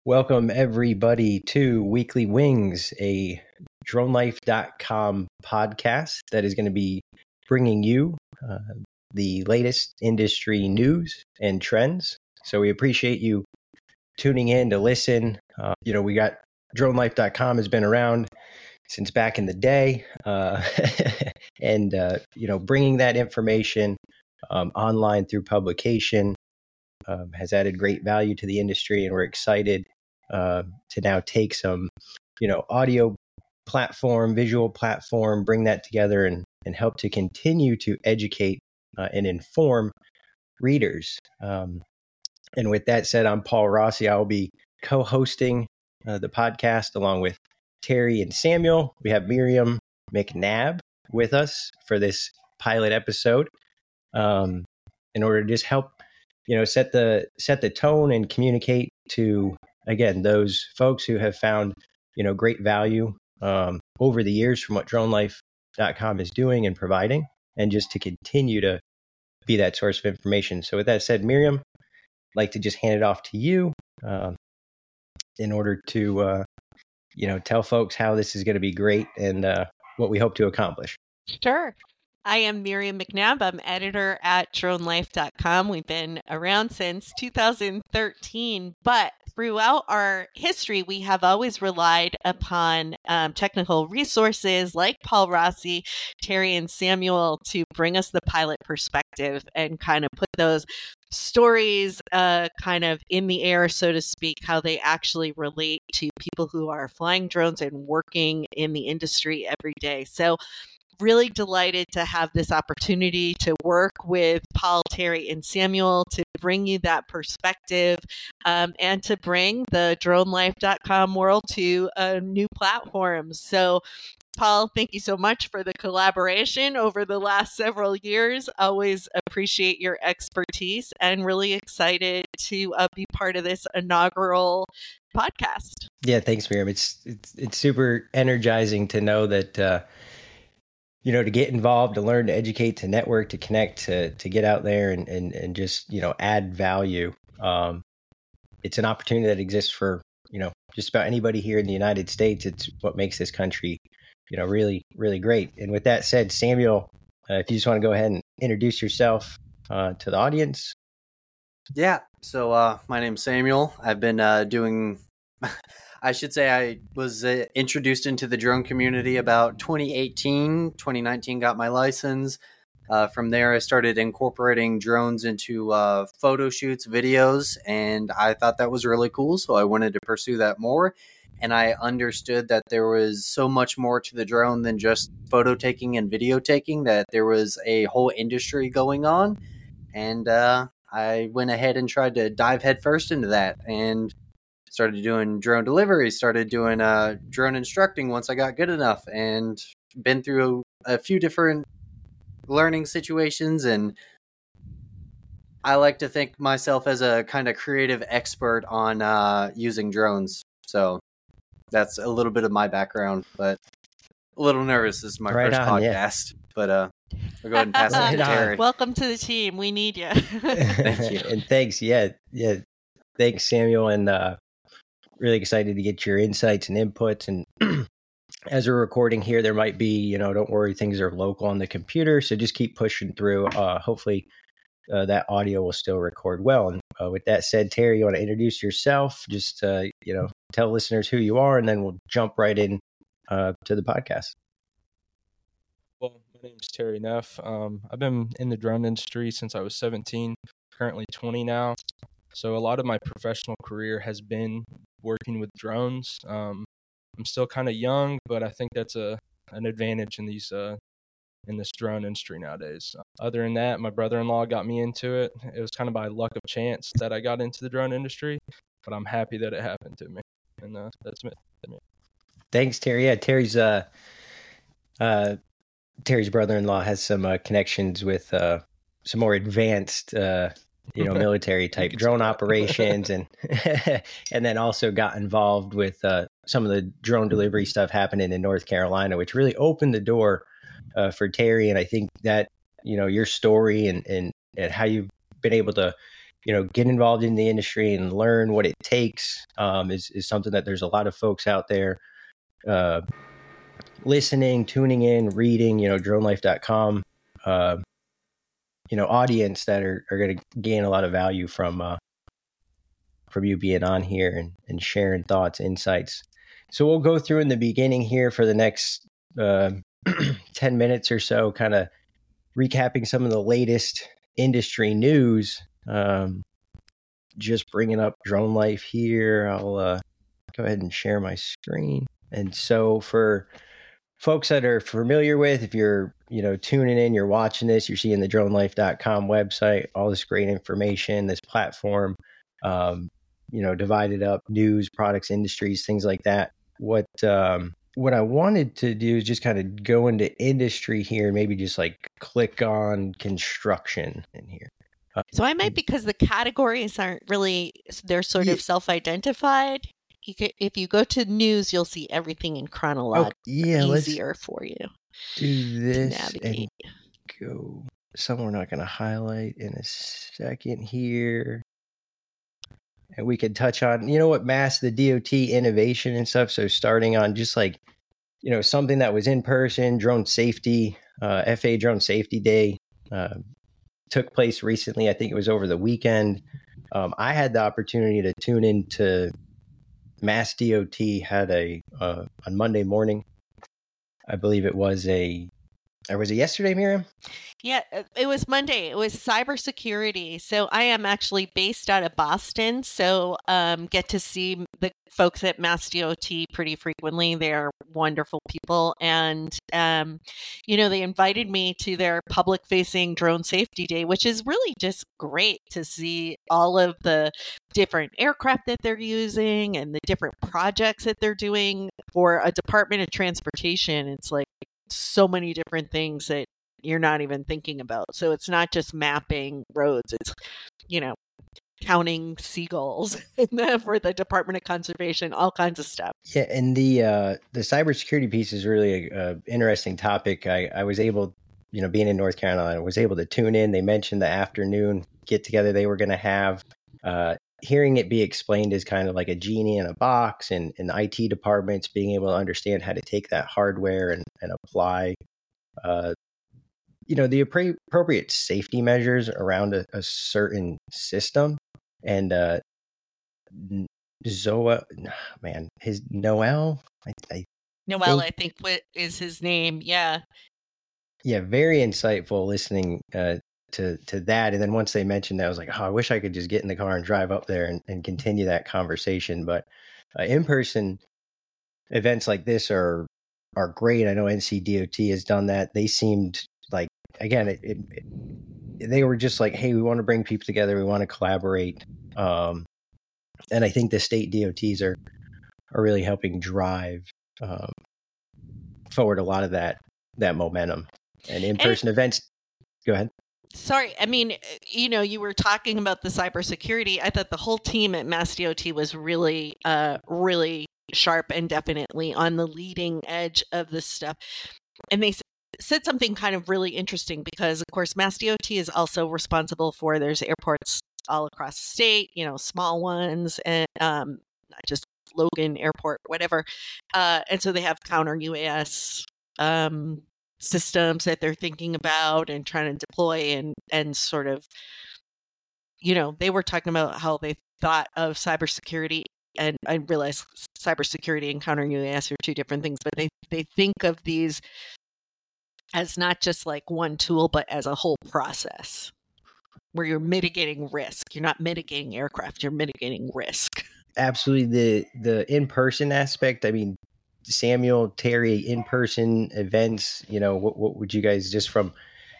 Welcome everybody to Weekly Wings, a dronelife.com podcast that is going to be bringing you the latest industry news and trends. So we appreciate you tuning in to listen. We got dronelife.com has been around since back in the day, and bringing that information online through publication has added great value to the industry, and we're excited to now take some, audio platform, visual platform, bring that together and help to continue to educate and inform readers. And with that said, I'm Paul Rossi. I'll be co-hosting the podcast along with Terry and Samuel. We have Miriam McNabb with us for this pilot episode in order to just help set the tone and communicate to, again, those folks who have found, great value over the years from what dronelife.com is doing and providing, and just to continue to be that source of information. So with that said, Miriam, I'd like to just hand it off to you in order to, tell folks how this is going to be great and what we hope to accomplish. Sure. I am Miriam McNabb. I'm editor at dronelife.com. We've been around since 2013, but throughout our history, we have always relied upon technical resources like Paul Rossi, Terry, and Samuel to bring us the pilot perspective and kind of put those stories kind of in the air, so to speak, how they actually relate to people who are flying drones and working in the industry every day. So really delighted to have this opportunity to work with Paul, Terry, and Samuel to bring you that perspective and to bring the dronelife.com world to a new platform. So Paul, thank you so much for the collaboration over the last several years. Always appreciate your expertise and really excited to be part of this inaugural podcast. Yeah, thanks, Miriam. It's super energizing to know that to get involved, to learn, to educate, to network, to connect, to get out there and just, add value. It's an opportunity that exists for, just about anybody here in the United States. It's what makes this country, really, really great. And with that said, Samuel, if you just want to go ahead and introduce yourself to the audience. Yeah. So my name's Samuel. I've been doing... I should say I was introduced into the drone community about 2018. 2019 got my license. From there, I started incorporating drones into photo shoots, videos, and I thought that was really cool. So I wanted to pursue that more. And I understood that there was so much more to the drone than just photo taking and video taking, that there was a whole industry going on. And I went ahead and tried to dive headfirst into that and started doing drone delivery, started doing drone instructing once I got good enough, and been through a few different learning situations. And I like to think myself as a kind of creative expert on using drones. So that's a little bit of my background, but a little nervous. This is my first podcast, but I'll go ahead and pass it to Terry. Welcome to the team. We need you. Thank you. And thanks. Yeah. Thanks, Samuel. And really excited to get your insights and inputs. And as we're recording here, there might be, don't worry, things are local on the computer. So just keep pushing through. Hopefully that audio will still record well. And with that said, Terry, you want to introduce yourself? Just, tell listeners who you are, and then we'll jump right in to the podcast. Well, my name is Terry Neff. I've been in the drone industry since I was 17, currently 20 now. So a lot of my professional career has been working with drones. I'm still kind of young, but I think that's an advantage in this drone industry nowadays. Other than that, my brother-in-law got me into it. It was kind of by luck of chance that I got into the drone industry, but I'm happy that it happened to me. And that's it. Thanks, Terry. Yeah, Terry's brother-in-law has some connections with some more advanced military type drone operations, and and then also got involved with some of the drone delivery stuff happening in North Carolina, which really opened the door for Terry. And I think that your story and how you've been able to get involved in the industry and learn what it takes, is something that there's a lot of folks out there listening, tuning in, reading, dronelife.com, audience that are going to gain a lot of value from you being on here and sharing thoughts, insights. So we'll go through in the beginning here for the next 10 minutes or so, kind of recapping some of the latest industry news. Just bringing up Drone Life here. I'll go ahead and share my screen. And so for folks that are familiar with, if you're, tuning in, you're watching this, you're seeing the dronelife.com website, all this great information, this platform, divided up news, products, industries, things like that. What I wanted to do is just kind of go into industry here, maybe just like click on construction in here. So I might, because the categories aren't really, they're sort of self-identified. If you go to news, you'll see everything in chronological. Easier for you. Do this and go somewhere. We're not going to highlight in a second here. And we could touch on, mass, the DOT innovation and stuff. So starting on just like, something that was in person, drone safety, FAA Drone Safety Day took place recently. I think it was over the weekend. I had the opportunity to tune into Mass DOT had on Monday morning. I believe it was was it yesterday, Miriam? Yeah, it was Monday. It was cybersecurity. So I am actually based out of Boston. So get to see the folks at Mass DOT pretty frequently. They're wonderful people. And, they invited me to their public facing drone safety day, which is really just great to see all of the different aircraft that they're using and the different projects that they're doing for a Department of Transportation. It's like so many different things that you're not even thinking about. So it's not just mapping roads, it's counting seagulls for the Department of Conservation, all kinds of stuff. Yeah, and the cybersecurity piece is really a interesting topic. I was able, being in North Carolina, was able to tune in. They mentioned the afternoon get together they were going to have. Hearing it be explained as kind of like a genie in a box, and the IT departments being able to understand how to take that hardware and apply, the appropriate safety measures around a certain system. And Noel, I think what is his name? Yeah, very insightful listening to that. And then once they mentioned that, I was like, I wish I could just get in the car and drive up there and continue that conversation. But in-person events like this are great. I know NCDOT has done that. They seemed like, again, they were just like, hey, we want to bring people together. We want to collaborate. And I think the state DOTs are really helping drive forward a lot of that momentum. And in-person events, go ahead. Sorry. I mean, you were talking about the cybersecurity. I thought the whole team at Mass DOT was really, really sharp and definitely on the leading edge of this stuff. And they said something kind of really interesting because, of course, Mass DOT is also responsible for, there's airports all across the state, small ones, and not just Logan Airport, whatever. And so they have counter UAS systems that they're thinking about and trying to deploy and sort of, they were talking about how they thought of cybersecurity, and I realize cybersecurity and counter UAS are two different things, but they think of these as not just like one tool, but as a whole process where you're mitigating risk. You're not mitigating aircraft, you're mitigating risk. Absolutely. The in-person aspect, I mean, Samuel, Terry, in-person events, what would you guys, just from,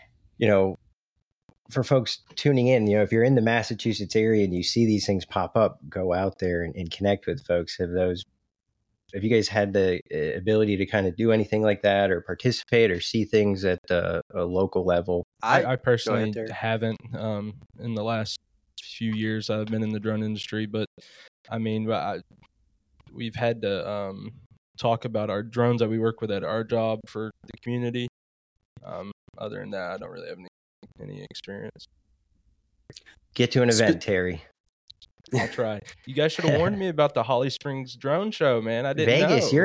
for folks tuning in, if you're in the Massachusetts area and you see these things pop up, go out there and connect with folks. Have you guys had the ability to kind of do anything like that or participate or see things at a local level? I personally haven't in the last few years I've been in the drone industry, but I mean, we've had to talk about our drones that we work with at our job for the community. Other than that, I don't really have any experience. Get to an event, Terry. I'll try. You guys should have warned me about the Holly Springs drone show, man. I didn't Vegas, know.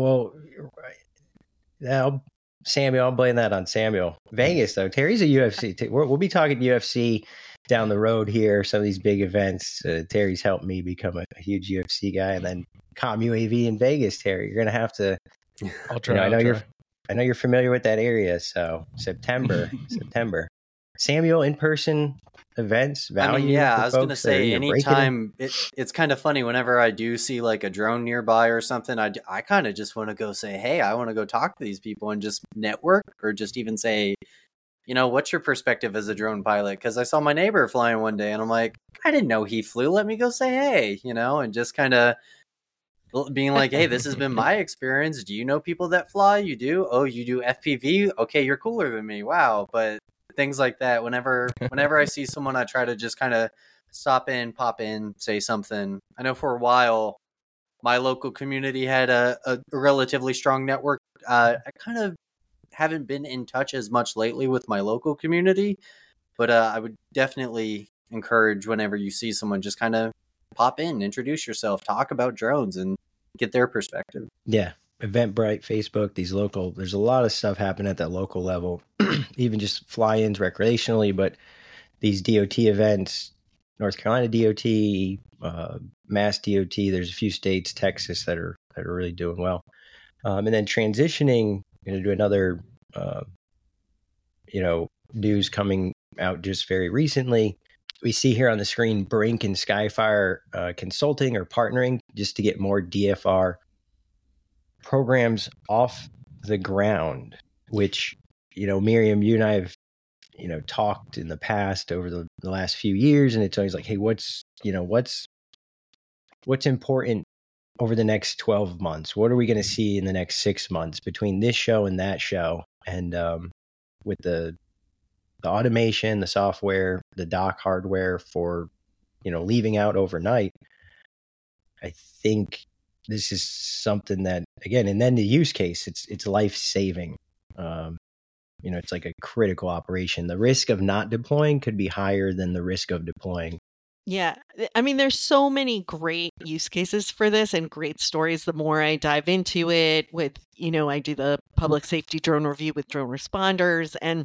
Samuel, I'll blame that on Samuel. Vegas, though, Terry's a UFC. We'll be talking UFC down the road here. Some of these big events. Terry's helped me become a huge UFC guy, and then ComUAV in Vegas. Terry, you're gonna have to. I'll try. I know you're familiar with that area. So September. Samuel, in person events, value. I was gonna say anytime. It's kind of funny whenever I do see like a drone nearby or something. I kind of just want to go say, hey, I want to go talk to these people and just network, or just even say, what's your perspective as a drone pilot? Because I saw my neighbor flying one day, and I'm like, I didn't know he flew. Let me go say hey, and just kind of being like, hey, this has been my experience. Do you know people that fly? You do? Oh, you do FPV? Okay, you're cooler than me. Wow. But things like that, whenever I see someone, I try to just kind of stop in, pop in, say something. I know for a while my local community had a relatively strong network. I kind of haven't been in touch as much lately with my local community, but I would definitely encourage, whenever you see someone, just kind of pop in, introduce yourself, talk about drones, and get their perspective. Yeah. Eventbrite, Facebook, there's a lot of stuff happening at that local level, even just fly-ins recreationally, but these DOT events, North Carolina DOT, Mass DOT, there's a few states, Texas, that are really doing well. And then transitioning, to another, news coming out just very recently. We see here on the screen, Brink and Skyfire consulting or partnering just to get more DFR programs off the ground, which, Miriam, you and I have, talked in the past over the last few years, and it's always like, hey, what's important over the next 12 months? What are we going to see in the next 6 months between this show and that show? And with the automation, the software, the dock hardware for, leaving out overnight, I think this is something that, again, and then the use case, it's life-saving. It's like a critical operation. The risk of not deploying could be higher than the risk of deploying. Yeah. I mean, there's so many great use cases for this and great stories. The more I dive into it with, I do the public safety drone review with drone responders, and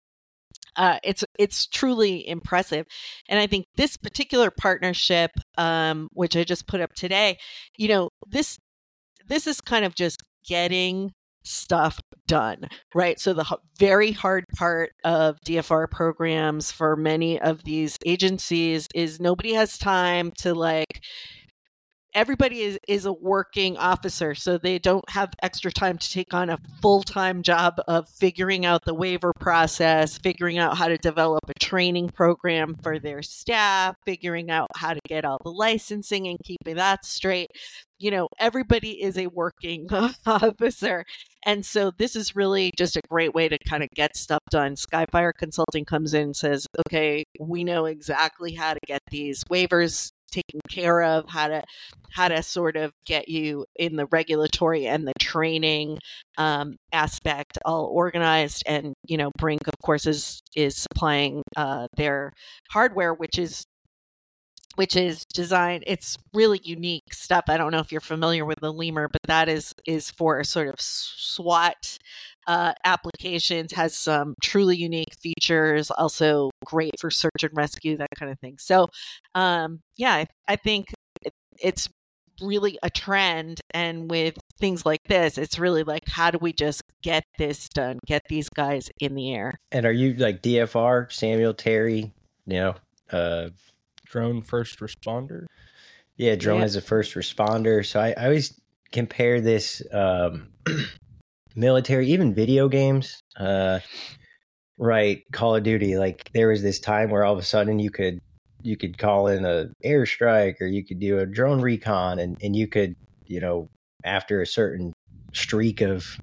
it's truly impressive. And I think this particular partnership, which I just put up today, this is kind of just getting stuff done, right? So the very hard part of DFR programs for many of these agencies is nobody has time to everybody is a working officer, so they don't have extra time to take on a full-time job of figuring out the waiver process, figuring out how to develop a training program for their staff, figuring out how to get all the licensing and keeping that straight. Everybody is a working officer. And so this is really just a great way to kind of get stuff done. Skyfire Consulting comes in and says, okay, we know exactly how to get these waivers taken care of, how to sort of get you in the regulatory and the training aspect all organized. And Brink, of course, is supplying their hardware, which is designed. It's really unique stuff. I don't know if you're familiar with the Lemur, but that is for sort of SWAT applications, has some truly unique features, also great for search and rescue, that kind of thing. So I think it's really a trend, and with things like this, it's really like, how do we just get this done, get these guys in the air? And are you like DFR, Samuel, Terry, drone first responder? Yeah, drone as a first responder. So I always compare this military, even video games, right? Call of Duty. Like, there was this time where all of a sudden you could call in a airstrike, or you could do a drone recon, and you could, after a certain streak of,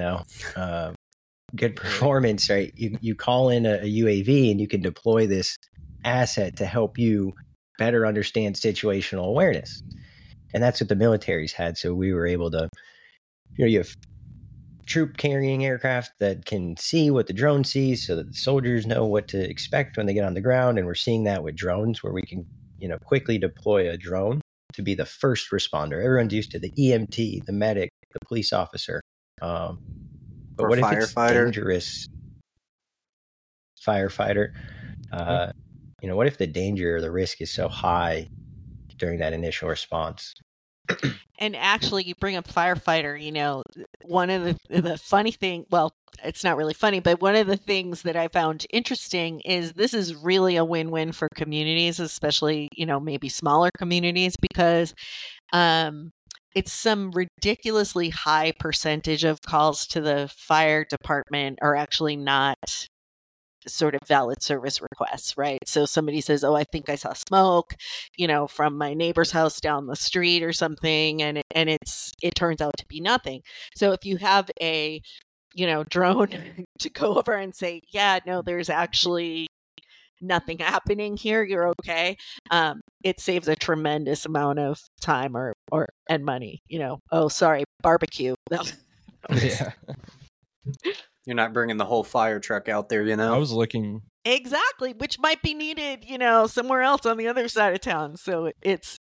good performance, right? You call in a UAV, and you can deploy this asset to help you better understand situational awareness. And that's what the military's had. So we were able to, you have troop carrying aircraft that can see what the drone sees, so that the soldiers know what to expect when they get on the ground. And we're seeing that with drones, where we can, quickly deploy a drone to be the first responder. Everyone's used to the EMT, the medic, the police officer. But Or what if firefighter. it's dangerous? Firefighter. What if the danger or the risk is so high during that initial response? And actually, you bring up firefighter, one of the funny thing, well, it's not really funny, but one of the things that I found interesting is this is really a win-win for communities, especially, maybe smaller communities, because it's some ridiculously high percentage of calls to the fire department are actually not sort of valid service requests, right? So somebody says, "Oh, I think I saw smoke, from my neighbor's house down the street or something," and it turns out to be nothing. So if you have a drone to go over and say, "Yeah, no, there's actually nothing happening here. You're okay," it saves a tremendous amount of time and money. Oh, sorry, barbecue. Yeah. You're not bringing the whole fire truck out there, I was looking. Exactly, which might be needed, somewhere else on the other side of town. So it's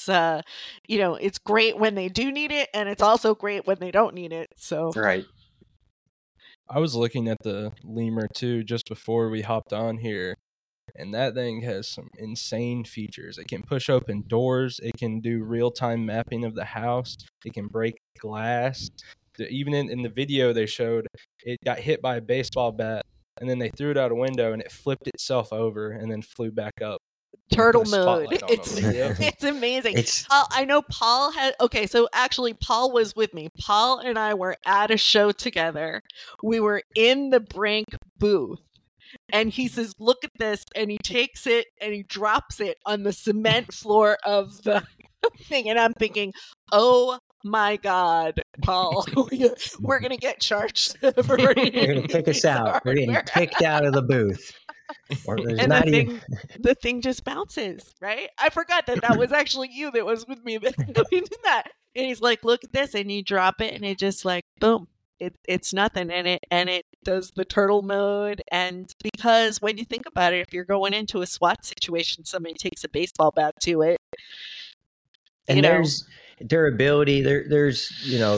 great when they do need it, and it's also great when they don't need it. So Right. I was looking at the Lemur too just before we hopped on here, and that thing has some insane features. It can push open doors. It can do real-time mapping of the house. It can break glass. Even in the video they showed, it got hit by a baseball bat, and then they threw it out a window, and it flipped itself over and then flew back up. turtle Put a mode. spotlight on It's them. Yeah. it's amazing. It's I know Paul had okay, so actually Paul was with me. Paul and I were at a show together. We were in the Brink booth. And he says, "Look at this," and he takes it and he drops it on the cement floor of the thing. And I'm thinking, "Oh my God, Paul, we're gonna get charged for they're going to kick us out. We're getting kicked out of the booth. Or there's And not even. the thing just bounces, right? I forgot that was actually you that was with me that we did that. And he's like, "Look at this," and you drop it, and it just like boom. It's nothing, and it does the turtle mode. And because when you think about it, if you're going into a SWAT situation, somebody takes a baseball bat to it, And there's durability. There's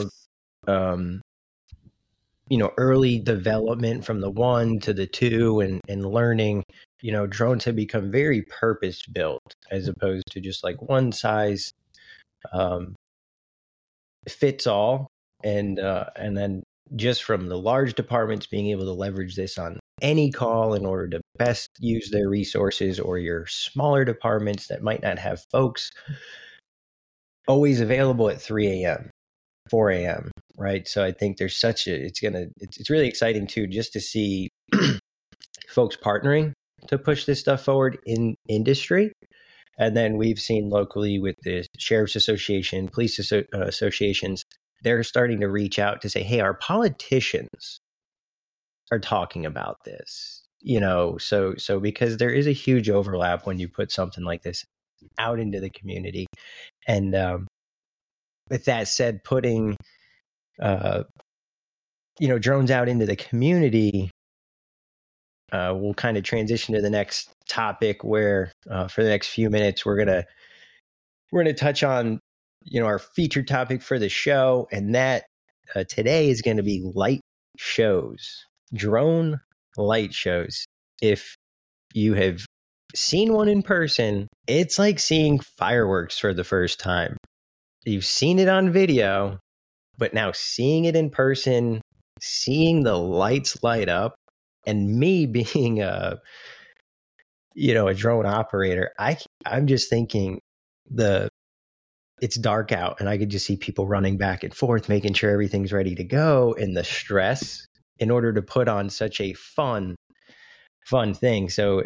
early development from the 1 to the 2 and learning. Drones have become very purpose built as opposed to just like one size fits all. And then just from the large departments being able to leverage this on any call in order to best use their resources, or your smaller departments that might not have folks always available at 3 a.m., 4 a.m., right? So I think there's it's really exciting too, just to see folks partnering to push this stuff forward in industry. And then we've seen locally with the Sheriff's Association, police associations, they're starting to reach out to say, "Hey, our politicians are talking about this," so because there is a huge overlap when you put something like this out into the community. And with that said, putting drones out into the community, we'll kind of transition to the next topic where for the next few minutes we're gonna touch on our featured topic for the show, and that today is going to be light shows, drone light shows. If you have seen one in person, it's like seeing fireworks for the first time. You've seen it on video, but now seeing it in person, seeing the lights light up, and me being a drone operator, I'm just thinking it's dark out and I could just see people running back and forth, making sure everything's ready to go, and the stress in order to put on such a fun thing. So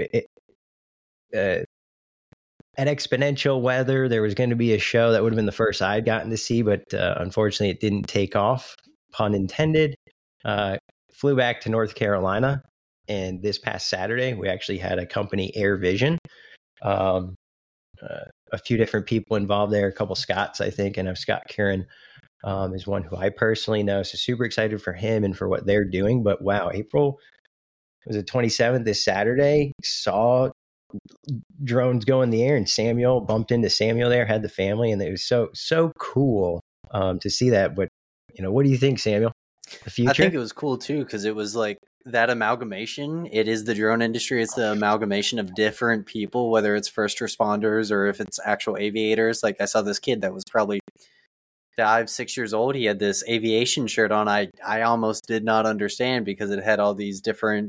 at Exponential Weather, there was going to be a show that would have been the first I'd gotten to see, but unfortunately it didn't take off, pun intended. Flew back to North Carolina, and this past Saturday we actually had a company, Air Vision. A few different people involved there, a couple Scotts, I think, and Scott Curran is one who I personally know. So super excited for him and for what they're doing. But wow, April was the 27th, this Saturday, saw drones go in the air, and Samuel bumped into Samuel there, had the family, and it was so cool to see that. But what do you think, Samuel? The future? I think it was cool too, because it was like that amalgamation. It is the drone industry. It's the amalgamation of different people, whether it's first responders or if it's actual aviators. Like I saw this kid that was probably 5-6 years old. He had this aviation shirt on. I almost did not understand because it had all these different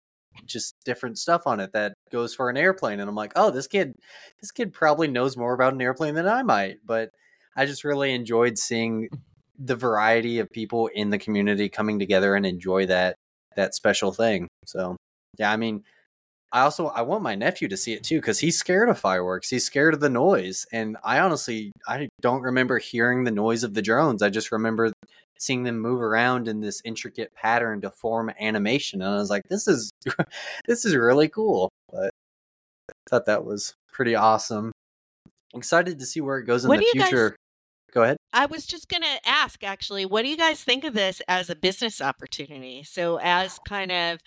stuff on it that goes for an airplane. And I'm like, oh, this kid probably knows more about an airplane than I might. But I just really enjoyed seeing the variety of people in the community coming together and enjoy that special thing. So yeah, I mean, I want my nephew to see it too, because he's scared of fireworks. He's scared of the noise. And I don't remember hearing the noise of the drones. I just remember seeing them move around in this intricate pattern to form animation. And I was like, this is really cool. But I thought that was pretty awesome. Excited to see where it goes in the future. Go ahead. I was just going to ask, actually, what do you guys think of this as a business opportunity? So as kind of,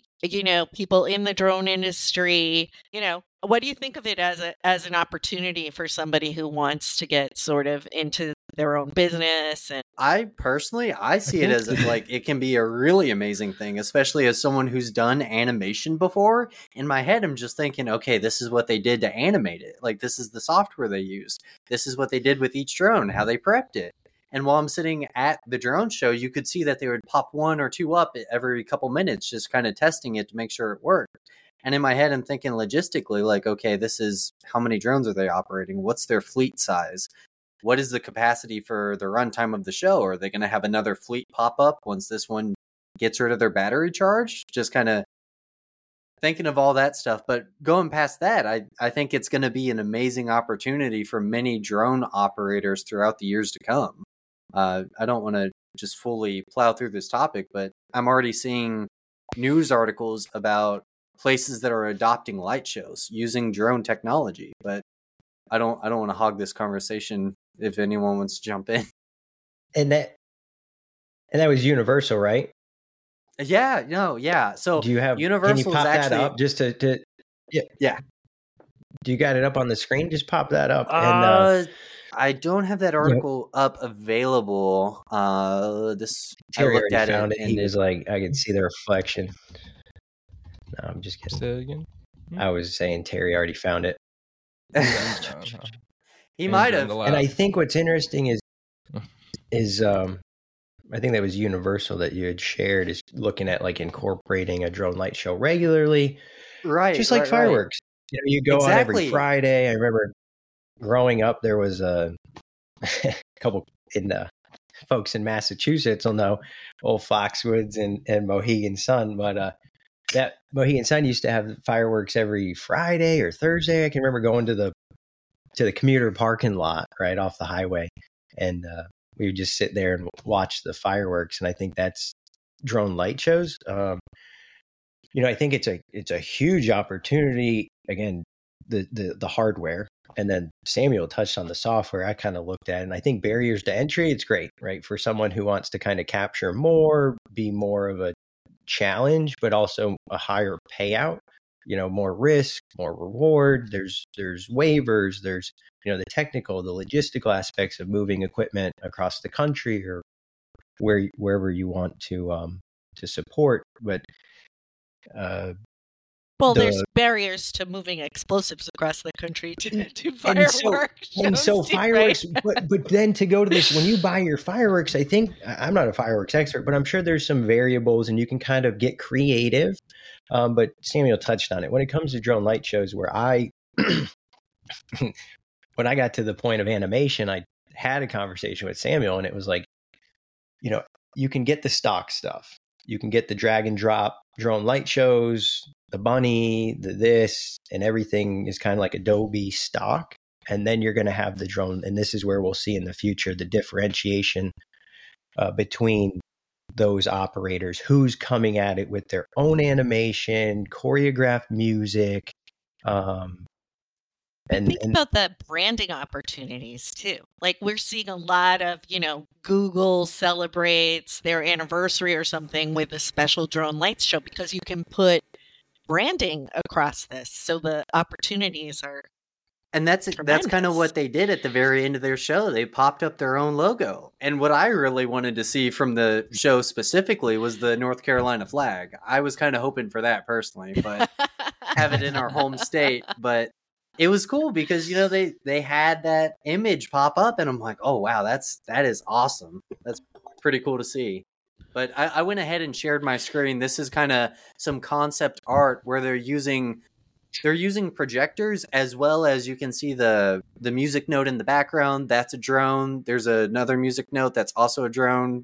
people in the drone industry, what do you think of it as an opportunity for somebody who wants to get sort of into their own business? And I personally, see it as like it can be a really amazing thing, especially as someone who's done animation before. In my head, I'm just thinking, okay, this is what they did to animate it. Like, this is the software they used. This is what they did with each drone, how they prepped it. And while I'm sitting at the drone show, you could see that they would pop 1 or 2 up every couple minutes, just kind of testing it to make sure it worked. And in my head, I'm thinking logistically, like, okay, this is how many drones are they operating? What's their fleet size? What is the capacity for the runtime of the show? Are they going to have another fleet pop up once this one gets rid of their battery charge? Just kind of thinking of all that stuff. But going past that, I think it's going to be an amazing opportunity for many drone operators throughout the years to come. I don't want to just fully plow through this topic, but I'm already seeing news articles about places that are adopting light shows using drone technology. But I don't want to hog this conversation if anyone wants to jump in. And that was Universal, right? Yeah, no, yeah. So do you have Universal? Can you pop that up just to yeah. Do you got it up on the screen? Just pop that up. I don't have that article up available. Terry already found it. He was like, I could see the reflection. No, I'm just kidding. Say it again. I was saying Terry already found it. He might have. And I think what's interesting is I think that was Universal that you had shared, is looking at like incorporating a drone light show regularly, right? Just like fireworks. Right. You go on every Friday. I remember growing up, there was a couple folks in Massachusetts will know old Foxwoods and Mohegan Sun, but that Mohegan Sun used to have fireworks every Friday or Thursday. I can remember going to the commuter parking lot right off the highway, and we would just sit there and watch the fireworks. And I think that's drone light shows. I think it's a huge opportunity. Again, the hardware, and then Samuel touched on the software. I kind of looked at it, and I think barriers to entry, it's great, right? For someone who wants to kind of capture more, be more of a challenge, but also a higher payout, more risk, more reward. There's waivers, there's, the technical, the logistical aspects of moving equipment across the country or wherever you want to support. But there's barriers to moving explosives across the country to fireworks. And so fireworks, right? but then to go to this, when you buy your fireworks, I think, I'm not a fireworks expert, but I'm sure there's some variables and you can kind of get creative. But Samuel touched on it. When it comes to drone light shows, where when I got to the point of animation, I had a conversation with Samuel, and it was like, you can get the stock stuff. You can get the drag and drop drone light shows, the bunny, this, and everything is kind of like Adobe stock. And then you're going to have the drone. And this is where we'll see in the future the differentiation between those operators, who's coming at it with their own animation, choreographed music, Think about the branding opportunities too. Like we're seeing a lot of, Google celebrates their anniversary or something with a special drone lights show because you can put branding across this. So the opportunities are And that's kind of what they did at the very end of their show. They popped up their own logo. And what I really wanted to see from the show specifically was the North Carolina flag. I was kind of hoping for that personally, but have it in our home state. But it was cool because, they had that image pop up and I'm like, oh, wow, that is awesome. That's pretty cool to see. But I went ahead and shared my screen. This is kind of some concept art where they're using projectors, as well as you can see the music note in the background. That's a drone. There's another music note that's also a drone.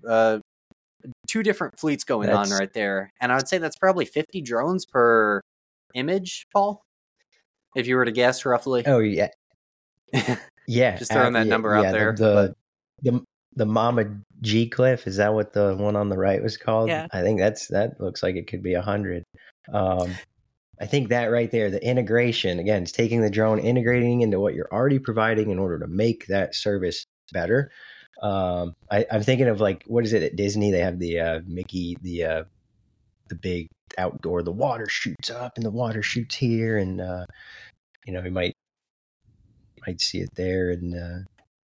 2 different fleets going on right there. And I would say that's probably 50 drones per image, Paul, if you were to guess roughly. Oh, yeah. Yeah. Just throwing that number out there. The Mama G Cliff, is that what the one on the right was called? Yeah. I think that looks like it could be 100. I think that right there, the integration, again, it's taking the drone, integrating into what you're already providing in order to make that service better. I'm thinking of like, what is it at Disney? They have the Mickey, the big outdoor, the water shoots up and the water shoots here. And, you might see it there. And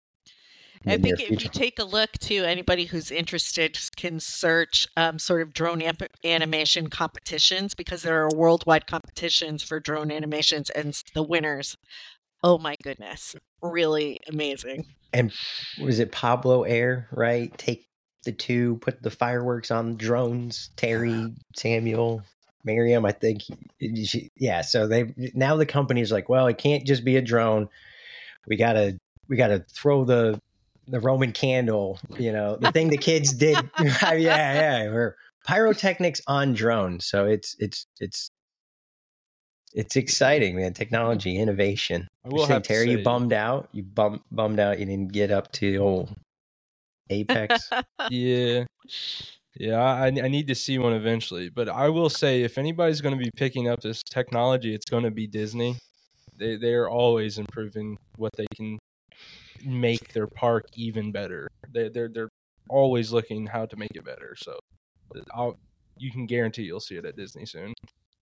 I think if you take a look to anybody who's interested can search sort of drone animation competitions, because there are worldwide competitions for drone animations and the winners. Oh my goodness. Really amazing. And was it Pablo Air, right? Take the 2, put the fireworks on drones, Terry, Samuel, Miriam, I think. Yeah. So now the company's like, well, it can't just be a drone. We gotta throw the Roman candle, the thing the kids did. Yeah. We're pyrotechnics on drones. So it's exciting, man. Technology, innovation. I will have Terry, to say, you bummed out. You bummed out. You didn't get up to old Apex. Yeah. I need to see one eventually. But I will say, if anybody's going to be picking up this technology, it's going to be Disney. They're always improving what they can make their park even better. They're always looking how to make it better. So you can guarantee you'll see it at Disney soon,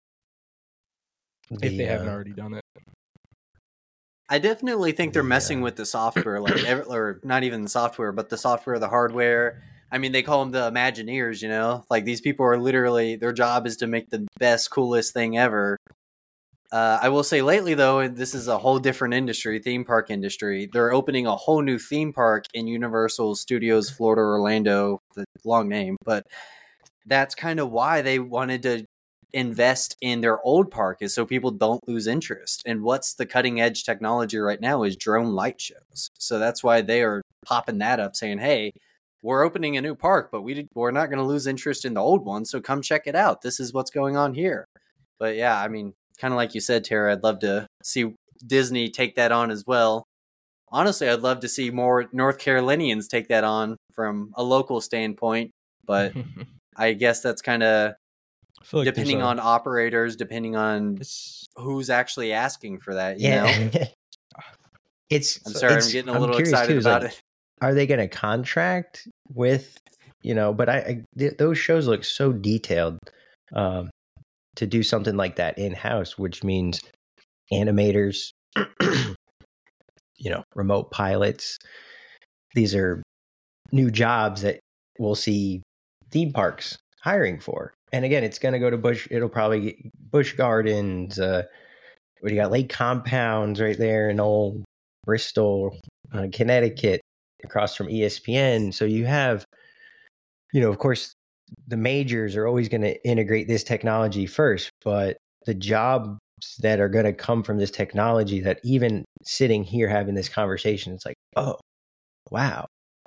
if they haven't already done it. I definitely think they're messing with the software, or not even the software, but the software, the hardware. I mean, they call them the Imagineers, like these people are literally, their job is to make the best, coolest thing ever. I will say lately, though, and this is a whole different industry, theme park industry. They're opening a whole new theme park in Universal Studios Florida, Orlando. The long name, but that's kind of why they wanted to invest in their old park, is so people don't lose interest. And what's the cutting edge technology right now is drone light shows. So that's why they are popping that up, saying, hey, we're opening a new park, but we're not going to lose interest in the old one. So come check it out. This is what's going on here. But yeah, I mean, kind of like you said, Tara, I'd love to see Disney take that on as well. Honestly, I'd love to see more North Carolinians take that on from a local standpoint. But I guess that's kind of depending on operators, depending on who's actually asking for that. You know? I'm sorry, I'm getting a little excited about it. Are they going to contract with, but those shows look so detailed. To do something like that in-house, which means animators, remote pilots. These are new jobs that we'll see theme parks hiring for. And again, it's going to go to it'll probably get Busch Gardens. You got Lake Compounds right there in old Bristol, Connecticut, across from ESPN. So you have, of course, the majors are always going to integrate this technology first, but the jobs that are going to come from this technology, that even sitting here having this conversation, it's like, oh, wow.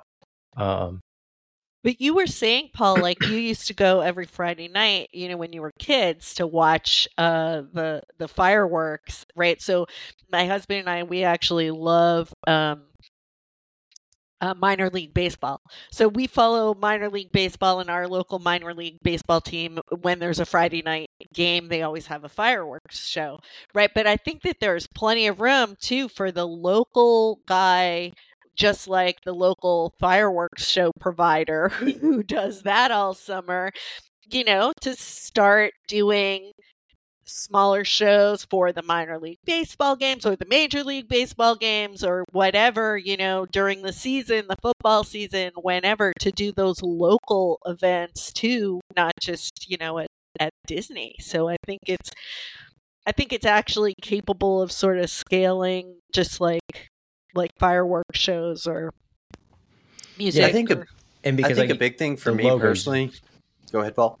But you were saying, Paul, like you used to go every Friday night, when you were kids, to watch the fireworks, right? So my husband and I, we actually love minor league baseball. So we follow minor league baseball, and our local minor league baseball team, when there's a Friday night game, they always have a fireworks show, right? But I think that there's plenty of room too for the local guy, just like the local fireworks show provider who does that all summer, to start doing smaller shows for the minor league baseball games or the major league baseball games or whatever, during the season, the football season, whenever, to do those local events too, not just, at Disney. So I think it's actually capable of sort of scaling, just like fireworks shows or music. Yeah, I think a big thing for me personally. Go ahead, Paul.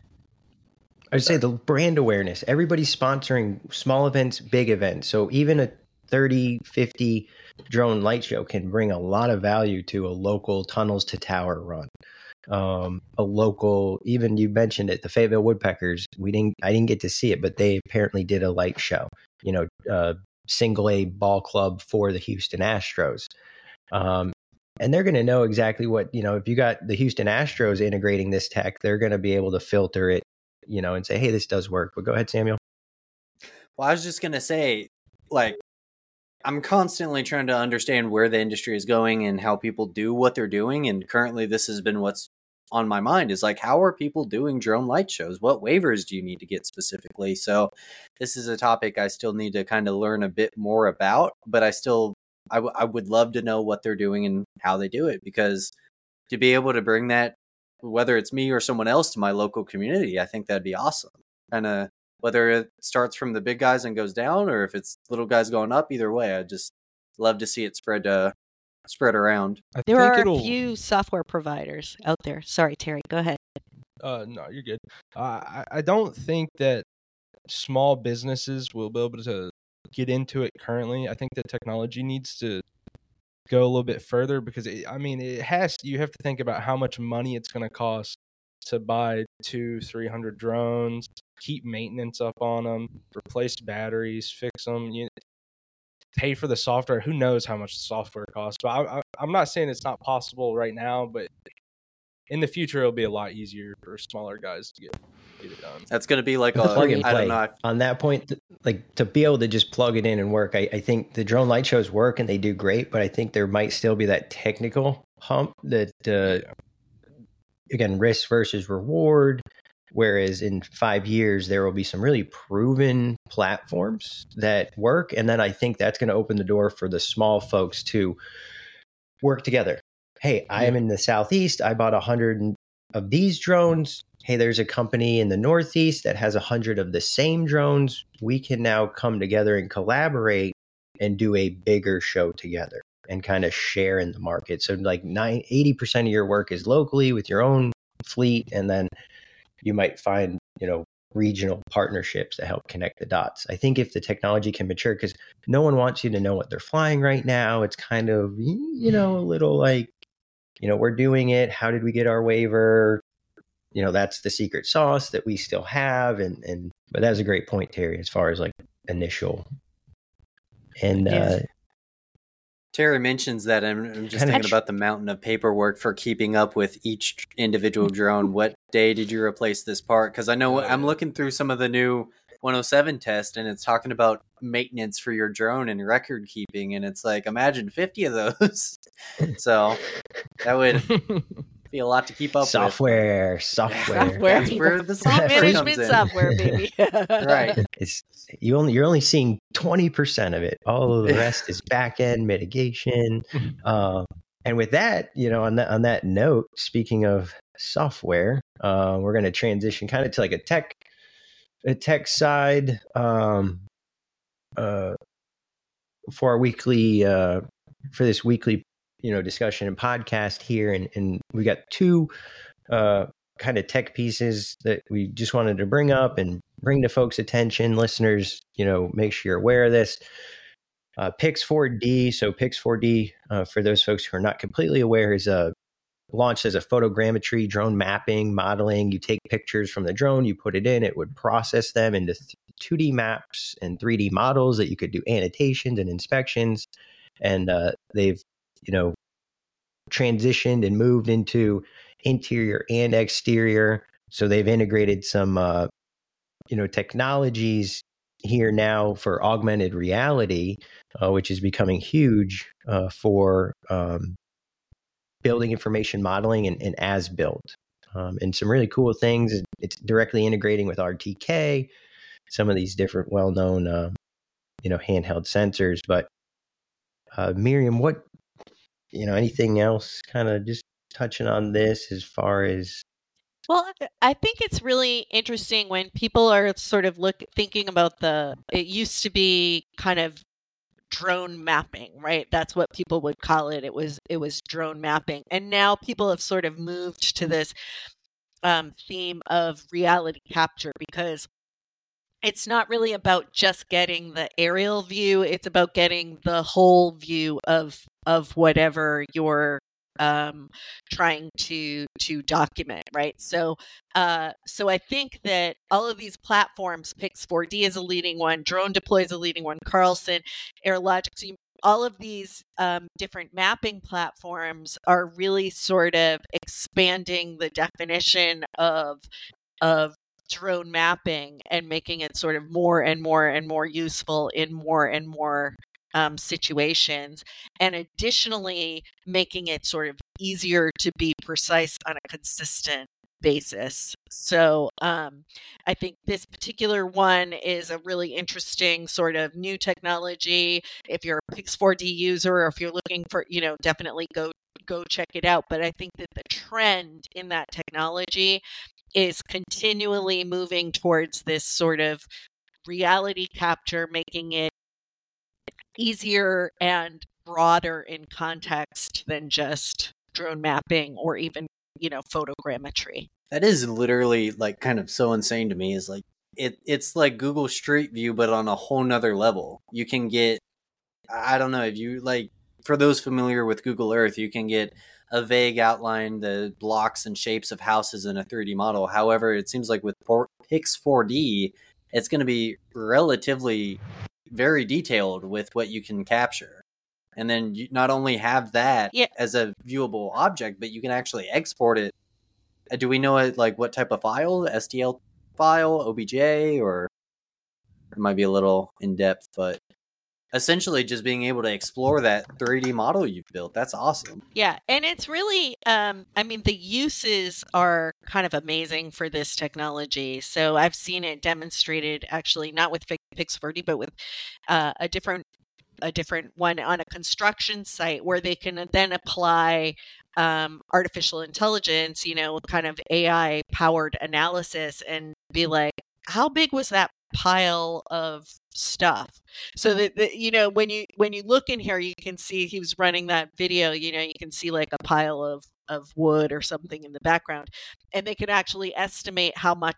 I'd say the brand awareness. Everybody's sponsoring small events, big events. So even a 30, 50 drone light show can bring a lot of value to a local tunnels to tower run. A local, even you mentioned it, the Fayetteville Woodpeckers. I didn't get to see it, but they apparently did a light show. Single A ball club for the Houston Astros. And they're going to know exactly what, if you got the Houston Astros integrating this tech, they're going to be able to filter it, and say, hey, this does work. But go ahead, Samuel. Well, I was just going to say, I'm constantly trying to understand where the industry is going and how people do what they're doing. And currently this has been what's on my mind is how are people doing drone light shows? What waivers do you need to get specifically? So this is a topic I still need to kind of learn a bit more about, but I would love to know what they're doing and how they do it, because to be able to bring that, whether it's me or someone else, to my local community, I think that'd be awesome. Kind of whether it starts from the big guys and goes down, or if it's little guys going up, either way, I'd just love to see it spread around. There are a few software providers out there. Sorry, Terry, go ahead. No, you're good. I don't think that small businesses will be able to get into it currently. I think the technology needs to go a little bit further, because you have to think about how much money it's going to cost to buy 200-300 drones, keep maintenance up on them, replace batteries, fix them, pay for the software. Who knows how much the software costs? But I'm not saying it's not possible right now, but in the future it'll be a lot easier for smaller guys to get it done. That's going to be like plug and play. I don't know. On that point, to be able to just plug it in and work, I think the drone light shows work and they do great, but I think there might still be that technical hump that, again, risk versus reward. Whereas in 5 years, there will be some really proven platforms that work. And then I think that's going to open the door for the small folks to work together. Hey, I am in the Southeast. I bought 100 of these drones. Hey, there's a company in the Northeast that has 100 of the same drones. We can now come together and collaborate and do a bigger show together and kind of share in the market. So 80% of your work is locally with your own fleet. And then you might find, regional partnerships to help connect the dots. I think if the technology can mature, because no one wants you to know what they're flying right now. It's kind of, a little we're doing it. How did we get our waiver? That's the secret sauce that we still have. But that's a great point, Terry, as far as initial. And Terry mentions that, and I'm just thinking about the mountain of paperwork for keeping up with each individual drone. What day did you replace this part? Because I know I'm looking through some of the new 107 tests, and it's talking about maintenance for your drone and record keeping, and it's imagine 50 of those. So that would be a lot to keep up software. with. Software. That's where the software management software, baby. Right. You're only seeing 20% of it. All of the rest is back end mitigation. And with that, on that note, speaking of software, we're going to transition kind of to a tech side for our weekly for this weekly discussion and podcast here, and we got two kind of tech pieces that we just wanted to bring up and bring to folks' attention. Listeners, make sure you're aware of this. Pix4D. So Pix4D, for those folks who are not completely aware, is launched as a photogrammetry drone mapping modeling. You take pictures from the drone, you put it in, it would process them into 2D maps and 3D models that you could do annotations and inspections. And they've transitioned and moved into interior and exterior. So they've integrated some, technologies here now for augmented reality, which is becoming huge for building information modeling and as built. And some really cool things. It's directly integrating with RTK, some of these different well-known, handheld sensors. But Miriam, what, anything else kind of just touching on this as far as? Well, I think it's really interesting when people are sort of thinking about it used to be kind of drone mapping, right? That's what people would call it. It was drone mapping. And now people have sort of moved to this theme of reality capture, because it's not really about just getting the aerial view. It's about getting the whole view of whatever you're trying to document, right? So I think that all of these platforms, Pix4D is a leading one, Drone Deploy is a leading one, Carlson, Airlogic, all of these different mapping platforms are really sort of expanding the definition of drone mapping and making it sort of more and more and more useful in more and more situations, and additionally making it sort of easier to be precise on a consistent basis. So I think this particular one is a really interesting sort of new technology. If you're a Pix4D user, or if you're looking for, definitely go check it out. But I think that the trend in that technology is continually moving towards this sort of reality capture, making it easier and broader in context than just drone mapping or even, photogrammetry. That is literally like kind of so insane to me. Is like it's like Google Street View, but on a whole nother level. You can get, I don't know if you like, for those familiar with Google Earth, you can get a vague outline, the blocks and shapes of houses in a 3D model. However, it seems like with Pix4D, it's going to be relatively very detailed with what you can capture. And then you not only have that as a viewable object, but you can actually export it. Do we know it, like what type of file? STL file, OBJ, or it might be a little in depth, but essentially just being able to explore that 3D model you've built. That's awesome. Yeah. And it's really, the uses are kind of amazing for this technology. So I've seen it demonstrated, actually, not with Pix4D, but with a different one on a construction site, where they can then apply artificial intelligence, kind of AI powered analysis, and be like, how big was that pile of stuff? So that when you look in here, you can see he was running that video, you can see like a pile of wood or something in the background, and they can actually estimate how much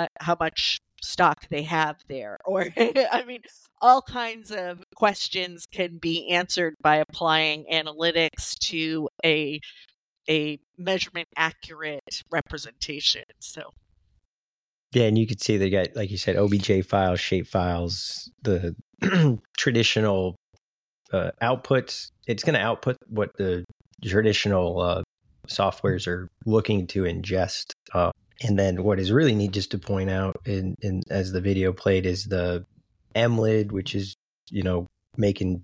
stock they have there. Or all kinds of questions can be answered by applying analytics to a measurement accurate representation. So Yeah, and you could see they got, like you said, OBJ files, shape files, the traditional outputs. It's going to output what the traditional softwares are looking to ingest. And then what is really neat, just to point out, in as the video played, is the MLID, which is, making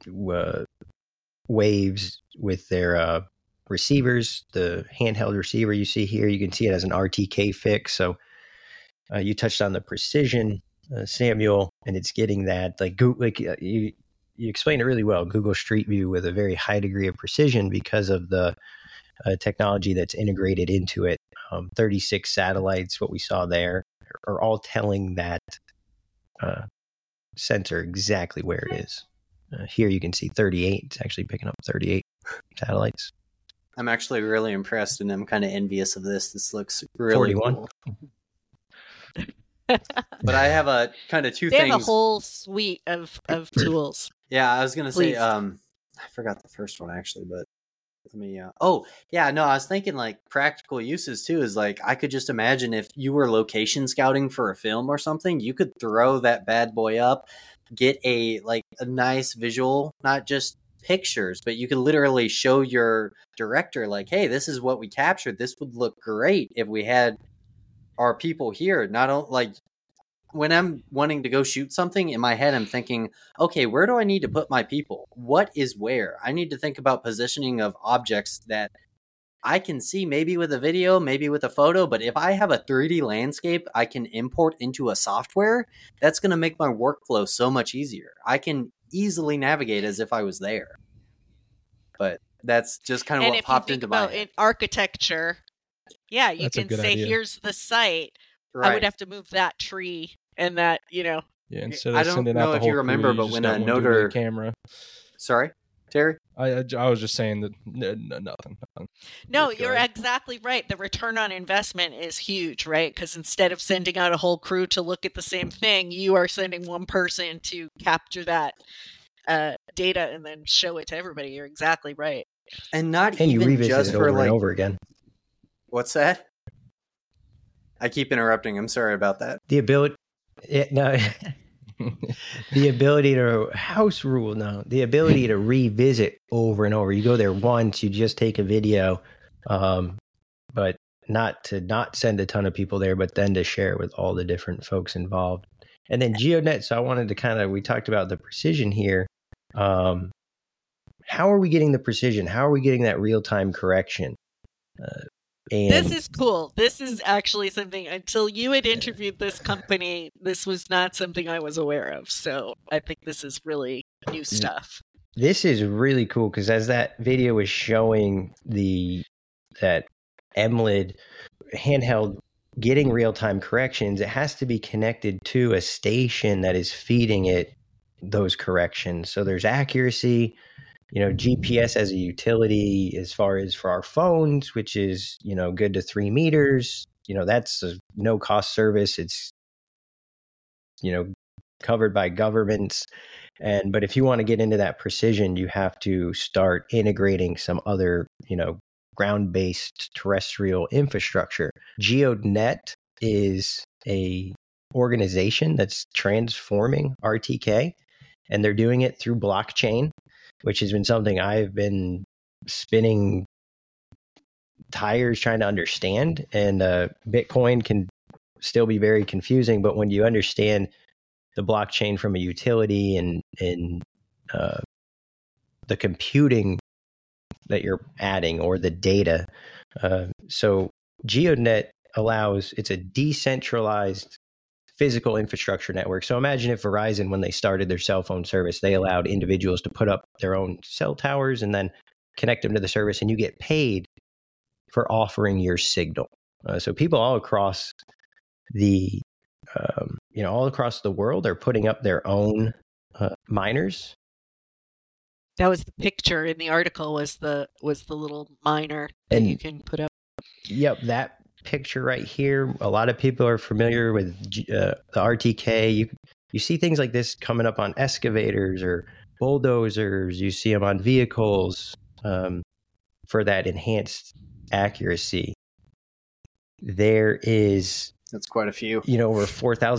waves with their receivers. The handheld receiver you see here, you can see it as an RTK fix. So you touched on the precision, Samuel, and it's getting that, you explained it really well. Google Street View with a very high degree of precision because of the technology that's integrated into it. 36 satellites, what we saw there, are all telling that sensor exactly where it is. Here you can see 38. It's actually picking up 38 satellites. I'm actually really impressed, and I'm kind of envious of this. This looks really 41. cool. But I have a kind of two they things. have a whole suite of tools. Yeah, I was gonna say, Please. I forgot the first one actually, but let me. I was thinking like practical uses too. Is like I could just imagine if you were location scouting for a film or something, you could throw that bad boy up, get a nice visual, not just pictures, but you could literally show your director like, hey, this is what we captured. This would look great if we had our people here. Not only like when I'm wanting to go shoot something in my head, I'm thinking, okay, where do I need to put my people? What is where? I need to think about positioning of objects that I can see maybe with a video, maybe with a photo, but if I have a 3D landscape I can import into a software, that's going to make my workflow so much easier. I can easily navigate as if I was there. But that's just kind of what popped into my head. In architecture, yeah, you That's a can good say, idea. here's the site. Right. I would have to move that tree and that, Yeah, instead I of don't sending know out the if whole you remember, crew, but just when got a one dude with notar- a camera. Sorry, Terry? I was just saying that nothing. No, Good. you're exactly right. The return on investment is huge, right? Because instead of sending out a whole crew to look at the same thing, you are sending one person to capture that data and then show it to everybody. You're exactly right. And not And you even revisit just it for over like and over again. What's that? I keep interrupting. I'm sorry about that. The ability, the ability to house rule. No, the ability to revisit over and over. You go there once, you just take a video, but not send a ton of people there, but then to share it with all the different folks involved. And then GeoNet. So I wanted to we talked about the precision here. How are we getting the precision? How are we getting that real time correction? And this is cool. This is actually something, until you had interviewed this company, this was not something I was aware of. So I think this is really new stuff. This is really cool because as that video was showing that EMLID handheld getting real-time corrections, it has to be connected to a station that is feeding it those corrections. So there's accuracy. GPS as a utility as far as for our phones, which is, good to 3 meters, that's a no cost service. It's, covered by governments. But if you want to get into that precision, you have to start integrating some other, ground-based terrestrial infrastructure. GeoNet is a organization that's transforming RTK, and they're doing it through blockchain, which has been something I've been spinning tires trying to understand. And Bitcoin can still be very confusing, but when you understand the blockchain from a utility and the computing that you're adding or the data. So GeoNet it's a decentralized physical infrastructure network. So imagine if Verizon, when they started their cell phone service, they allowed individuals to put up their own cell towers and then connect them to the service, and you get paid for offering your signal. So people all across all across the world are putting up their own miners. That was the picture in the article, was the little miner that you can put up. Yep, that picture right here. A lot of people are familiar with the RTK. You see things like this coming up on excavators or bulldozers. You see them on vehicles for that enhanced accuracy. That's quite a few. Over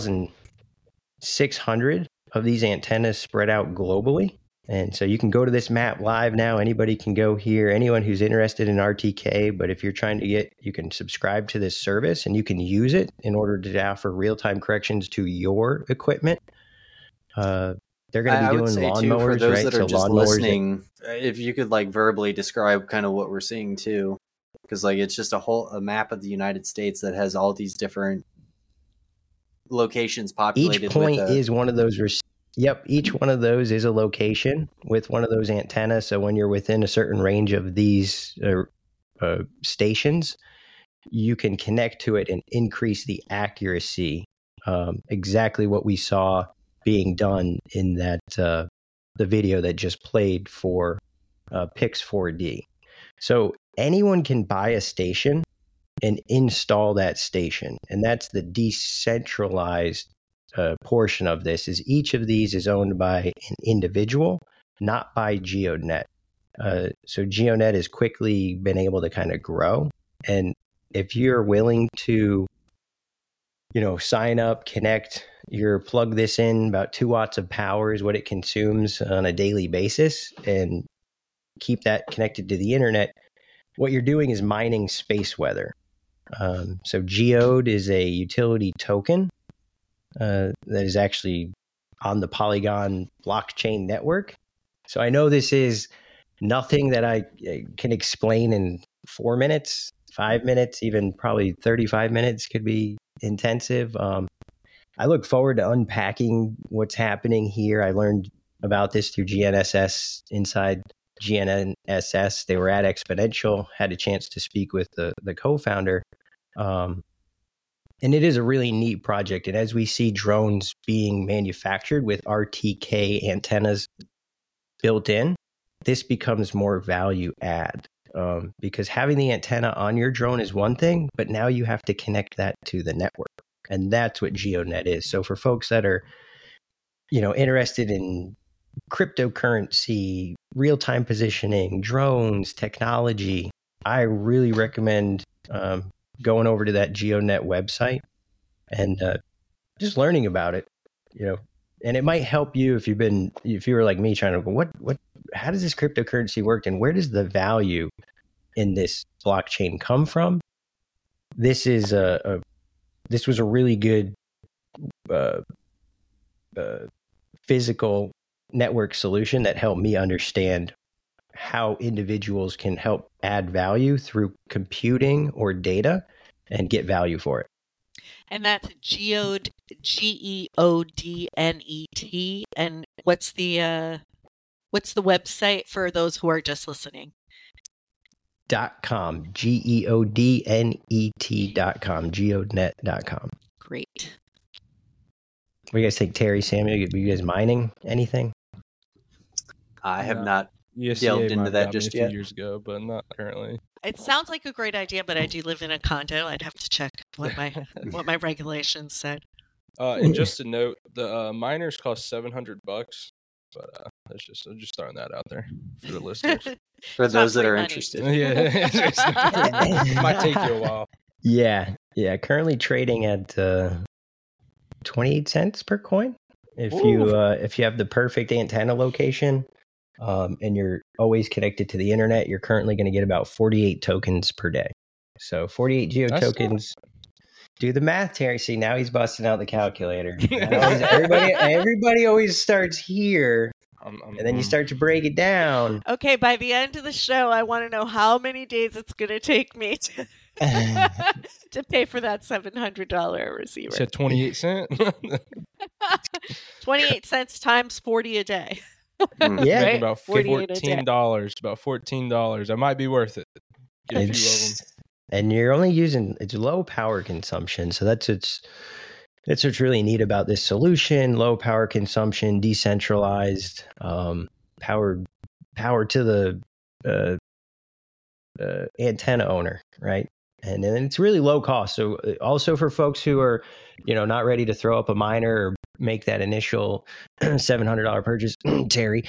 4,600 of these antennas spread out globally. And so you can go to this map live now. Anybody can go here. Anyone who's interested in RTK, but if you're trying to you can subscribe to this service and you can use it in order to offer real-time corrections to your equipment. They're going to be doing lawnmowers, for those right? that are just listening, if you could verbally describe kind of what we're seeing too, because it's just a map of the United States that has all these different locations populated. Each point is one of those. Yep, each one of those is a location with one of those antennas. So when you're within a certain range of these stations, you can connect to it and increase the accuracy. Exactly what we saw being done in that the video that just played for Pix4D. So anyone can buy a station and install that station, and that's the decentralized portion of this. Is each of these is owned by an individual, not by GeoNet. So GeoNet has quickly been able to kind of grow, and if you're willing to sign up, connect, plug this in, about 2 watts of power is what it consumes on a daily basis, and keep that connected to the internet, what you're doing is mining space weather. So Geode is a utility token that is actually on the Polygon blockchain network. So I know this is nothing that I can explain in 4 minutes, 5 minutes, even probably 35 minutes could be intensive. I look forward to unpacking what's happening here. I learned about this through GNSS inside GNSS. They were at Exponential, had a chance to speak with the co-founder. And it is a really neat project. And as we see drones being manufactured with RTK antennas built in, this becomes more value add. Because having the antenna on your drone is one thing, but now you have to connect that to the network. And that's what GeoNet is. So for folks that are, interested in cryptocurrency, real-time positioning, drones, technology, I really recommend going over to that GeoNet website and just learning about it, and it might help you if you were like me trying to go, how does this cryptocurrency work and where does the value in this blockchain come from? This was a really good physical network solution that helped me understand how individuals can help add value through computing or data and get value for it. And that's Geode, Geodnet. And what's the website for those who are just listening? .com, GEODNET.com, geodnet.com. Great. What do you guys think, Terry, Samuel? Are you guys mining anything? I have not USDA delved into that got me just a few yet. years ago, but not currently. It sounds like a great idea, but I do live in a condo. I'd have to check what my regulations said. And just to note, the miners cost $700, but I'm just throwing that out there for the listeners. For It's not those that free are money. interested. It might take you a while. Yeah. Currently trading at 28 cents per coin. If you have the perfect antenna location, and you're always connected to the internet, you're currently going to get about 48 tokens per day. So 48 geo tokens. Do the math, Terry. See, now he's busting out the calculator. Everybody always starts here, and then you start to break it down. Okay, by the end of the show, I want to know how many days it's going to take me to pay for that $700 receiver. Said 28 cents. 28 cents times 40 a day. Yeah, Right? About $14. About $14. That might be worth it. Get a few of them. And you're only it's low power consumption. So that's what's really neat about this solution. Low power consumption, decentralized, power to the antenna owner, right? And then it's really low cost. So also for folks who are, not ready to throw up a miner or make that initial $700 purchase, Terry,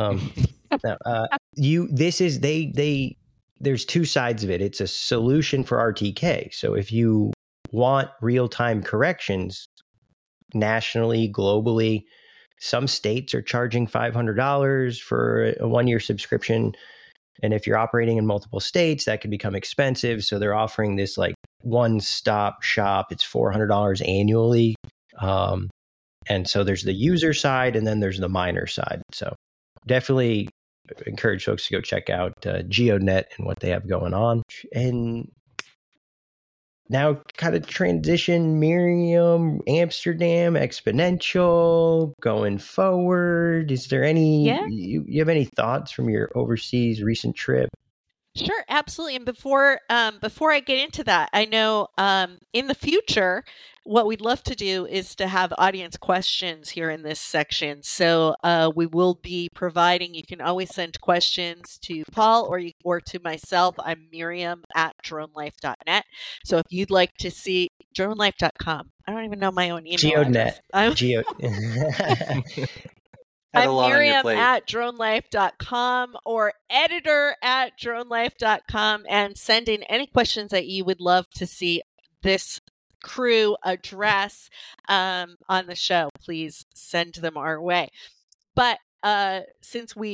there's two sides of it. It's a solution for RTK. So if you want real-time corrections nationally, globally, some states are charging $500 for a 1-year subscription. And if you're operating in multiple states, that can become expensive. So they're offering this like one-stop shop. It's $400 annually. And so there's the user side and then there's the miner side. So definitely encourage folks to go check out GeoNet and what they have going on. And now kind of transition Miriam, Amsterdam, Exponential, going forward. Is there any, you have any thoughts from your overseas recent trip? Sure, absolutely. And before I get into that, I know in the future, what we'd love to do is to have audience questions here in this section. So we will be providing. You can always send questions to Paul or to myself. I'm Miriam at dronelife.net. So if you'd like to see dronelife.com, I don't even know my own email GeoNet. address. I'm Miriam at dronelife.com or editor at dronelife.com, and send in any questions that you would love to see this crew address on the show. Please send them our way. But since we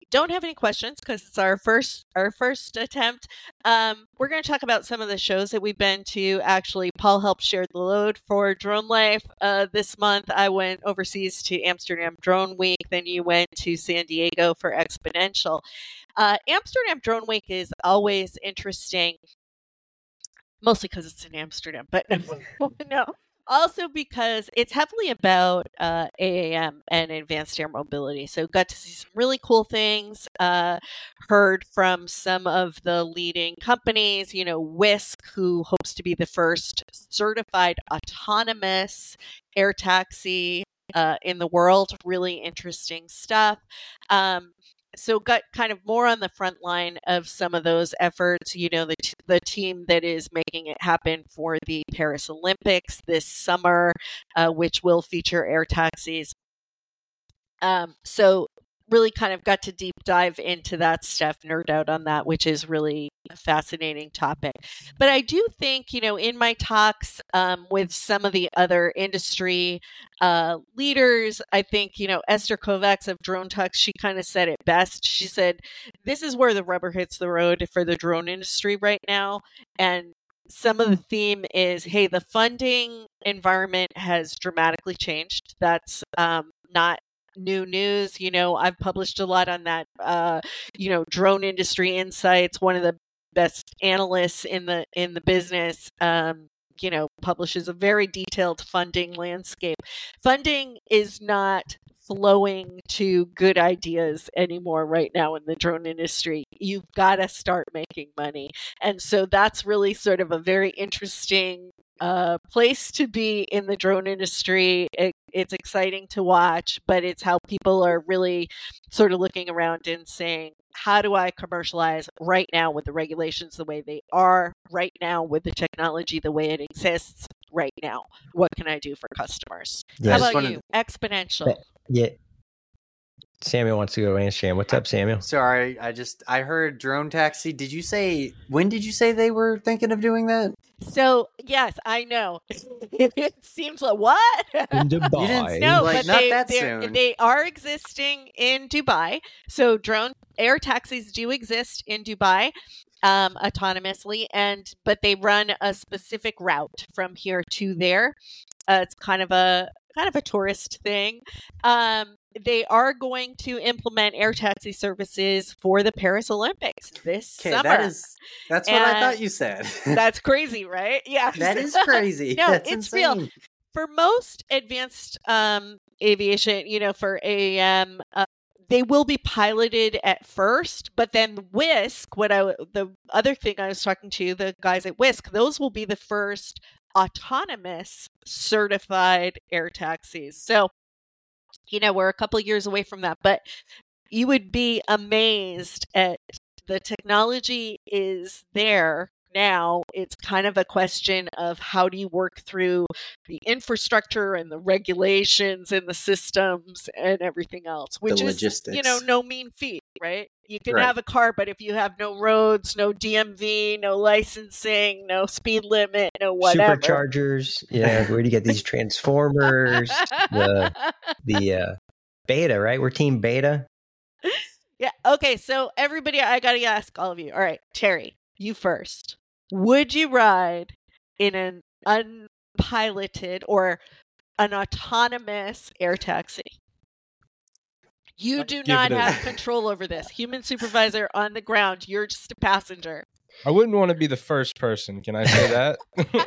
don't have any questions because it's our first attempt. We're going to talk about some of the shows that we've been to. Actually, Paul helped share the load for Drone Life. This month, I went overseas to Amsterdam Drone Week. Then you went to San Diego for Exponential. Amsterdam Drone Week is always interesting, mostly because it's in Amsterdam, but no. Also because it's heavily about AAM and advanced air mobility. So got to see some really cool things, heard from some of the leading companies, Wisk, who hopes to be the first certified autonomous air taxi in the world. Really interesting stuff. So got kind of more on the front line of some of those efforts, the team that is making it happen for the Paris Olympics this summer, which will feature air taxis. So really kind of got to deep dive into that stuff, nerd out on that, which is really a fascinating topic. But I do think, in my talks with some of the other industry leaders, I think, Esther Kovacs of Drone Talks, she kind of said it best. She said, this is where the rubber hits the road for the drone industry right now. And some of the theme is, hey, the funding environment has dramatically changed. That's not new news. I've published a lot on that. Drone Industry Insights, one of the best analysts in the business, publishes a very detailed funding landscape. Funding is not flowing to good ideas anymore right now in the drone industry. You've got to start making money. And so that's really sort of a very interesting place to be in the drone industry. It's exciting to watch, but it's how people are really sort of looking around and saying, how do I commercialize right now with the regulations the way they are, right now with the technology the way it exists right now? What can I do for customers? Yes. How about you? Exponential. Yeah. Samuel wants to go Amsterdam. What's up, Samuel? Sorry, I heard drone taxi. When did you say they were thinking of doing that? So, yes, I know. It seems like, what? In Dubai. You didn't No, like, but not that soon. they are existing in Dubai. So drone air taxis do exist in Dubai autonomously, but they run a specific route from here to there. It's kind of a tourist thing. They are going to implement air taxi services for the Paris Olympics this summer. That's what I thought you said. That's crazy, right? Yeah. That is crazy. No, that's it's insane. real. For most advanced aviation, for AAM, they will be piloted at first, but then Wisk, the other thing I was talking to the guys at Wisk, those will be the first autonomous certified air taxis. So, we're a couple years away from that, but you would be amazed at the technology is there now. It's kind of a question of how do you work through the infrastructure and the regulations and the systems and everything else, which is, no mean feat, right? You can have a car, but if you have no roads, no DMV, no licensing, no speed limit, no whatever. Superchargers. Yeah, where do you get these transformers? the beta, right? We're team beta. Yeah. Okay. So everybody, I got to ask all of you. All right, Terry, you first. Would you ride in an unpiloted or an autonomous air taxi? You do not have control over this. Human supervisor on the ground. You're just a passenger. I wouldn't want to be the first person. Can I say that?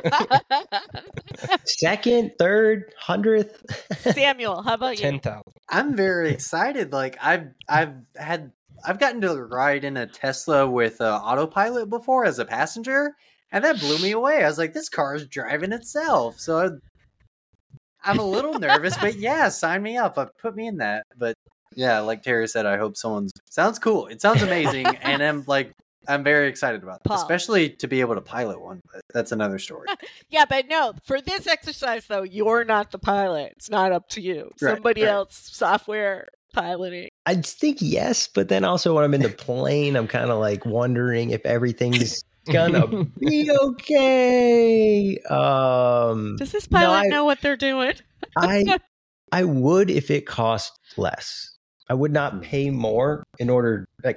Second, third, 100th. Samuel, how about you? 10,000. I'm very excited. Like I've gotten to ride in a Tesla with autopilot before as a passenger, and that blew me away. I was like, this car is driving itself. So I'm a little nervous, but yeah, sign me up. Put me in that. But yeah, like Terry said, I hope sounds cool. It sounds amazing, and I'm very excited about that, especially to be able to pilot one. But that's another story. Yeah, but no, for this exercise though, you're not the pilot. It's not up to you. Somebody else, software piloting. I'd think yes, but then also when I'm in the plane, I'm kind of like wondering if everything's gonna be okay. Does this pilot know what they're doing? I would if it cost less. I would not pay more in order, like,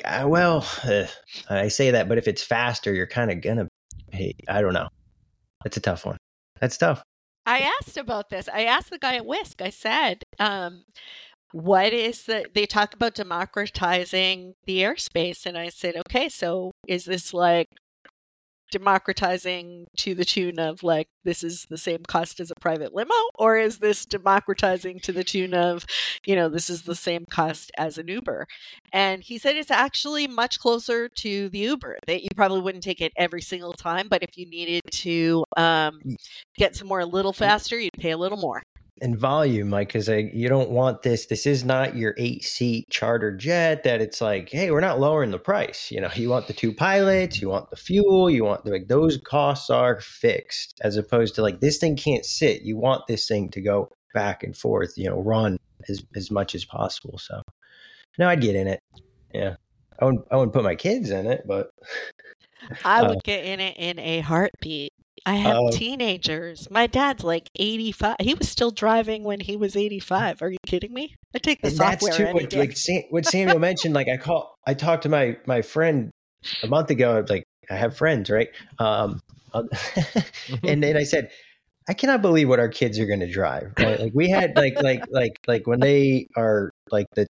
I say that, but if it's faster, you're kind of gonna pay. I don't know. That's a tough one. That's tough. I asked about this. I asked the guy at Whisk. I said, what is they talk about democratizing the airspace. And I said, okay, so is this like democratizing to the tune of like, this is the same cost as a private limo? Or is this democratizing to the tune of, this is the same cost as an Uber? And he said it's actually much closer to the Uber, that you probably wouldn't take it every single time. But if you needed to get somewhere a little faster, you'd pay a little more. And volume, like, because you don't want this. This is not your 8-seat charter jet that it's like, hey, we're not lowering the price. You want the 2 pilots, you want the fuel, you want those costs are fixed, as opposed to like this thing can't sit. You want this thing to go back and forth, run as much as possible. So, no, I'd get in it. Yeah, I wouldn't put my kids in it, but I would get in it in a heartbeat. I have teenagers. My dad's like 85. He was still driving when he was 85. Are you kidding me? I take the software. That's too what Samuel mentioned. Like I talked to my friend a month ago. I was like, I have friends, right? And then I said, I cannot believe what our kids are going to drive. Right? Like we had like when they are like the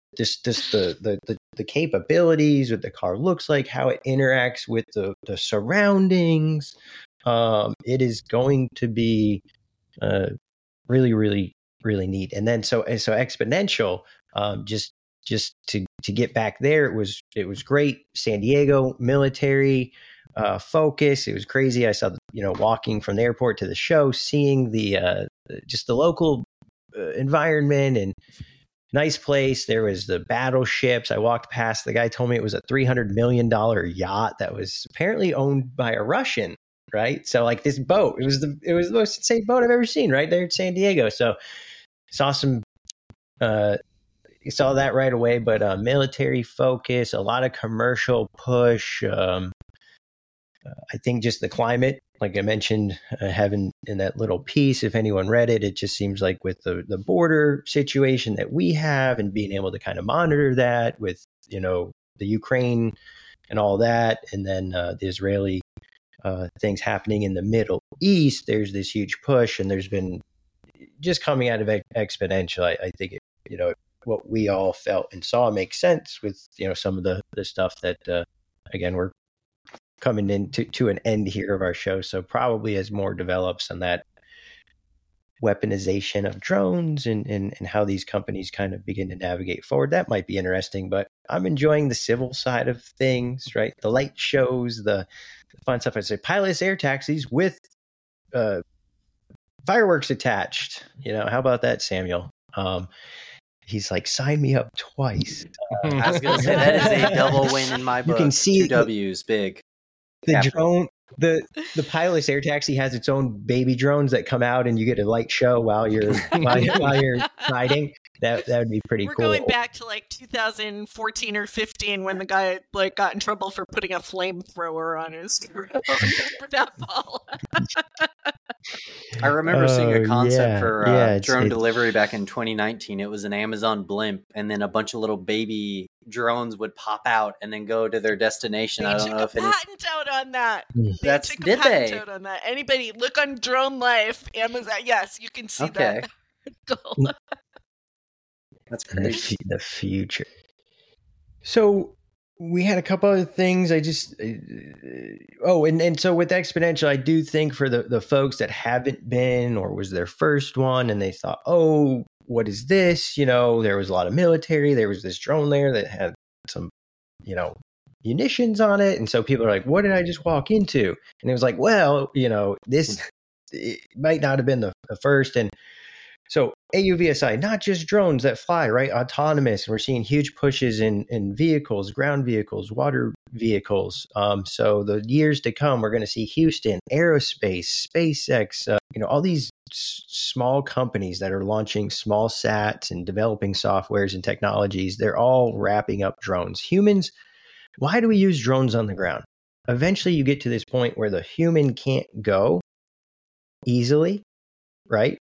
capabilities, what the car looks like, how it interacts with the surroundings. It is going to be really, really, really neat. And then so Exponential, just to get back there, it was great. San Diego military focus. It was crazy. I saw walking from the airport to the show, seeing the just the local environment and nice place. There was the battleships. I walked past. The guy told me it was a $300 million yacht that was apparently owned by a Russian. Right. So like this boat, it was the most insane boat I've ever seen right there in San Diego. So saw you saw that right away, but military focus, a lot of commercial push. I think just the climate, like I mentioned, having in that little piece, if anyone read it, it just seems like with the border situation that we have and being able to kind of monitor that with, the Ukraine and all that. And then the Israeli things happening in the Middle East, there's this huge push, and there's been just coming out of Exponential. I think what we all felt and saw makes sense with some of the stuff that again we're coming into an end here of our show. So probably as more develops on that weaponization of drones and how these companies kind of begin to navigate forward, that might be interesting. But I'm enjoying the civil side of things, right? The light shows, the fun stuff. I say pilotless air taxis with fireworks attached. How about that, Samuel? He's like, sign me up twice. I was going to say that is a double win in my book. You can see 2 W's, big. The drone, the pilotless air taxi has its own baby drones that come out, and you get a light show while you're riding. That would be pretty cool. We're going back to like 2014 or 15 when the guy like got in trouble for putting a flamethrower on his drone. That fall. I remember seeing a concept for drone delivery back in 2019. It was an Amazon blimp, and then a bunch of little baby drones would pop out and then go to their destination. I don't know if patent out on that. Did they? Out on that. Anybody look on Drone Life, Amazon? Yes, you can see that. That's crazy. The future. So we had a couple other things. I just and so with Exponential, I do think for the folks that haven't been or was their first one and they thought, oh, what is this? There was a lot of military. There was this drone there that had some, munitions on it. And so people are like, what did I just walk into? And it was like, well, this it might not have been the first. And so AUVSI, not just drones that fly, right? Autonomous. And we're seeing huge pushes in vehicles, ground vehicles, water vehicles. So the years to come, we're going to see Houston, Aerospace, SpaceX, all these small companies that are launching small sats and developing softwares and technologies. They're all wrapping up drones. Humans, why do we use drones on the ground? Eventually you get to this point where the human can't go easily, right?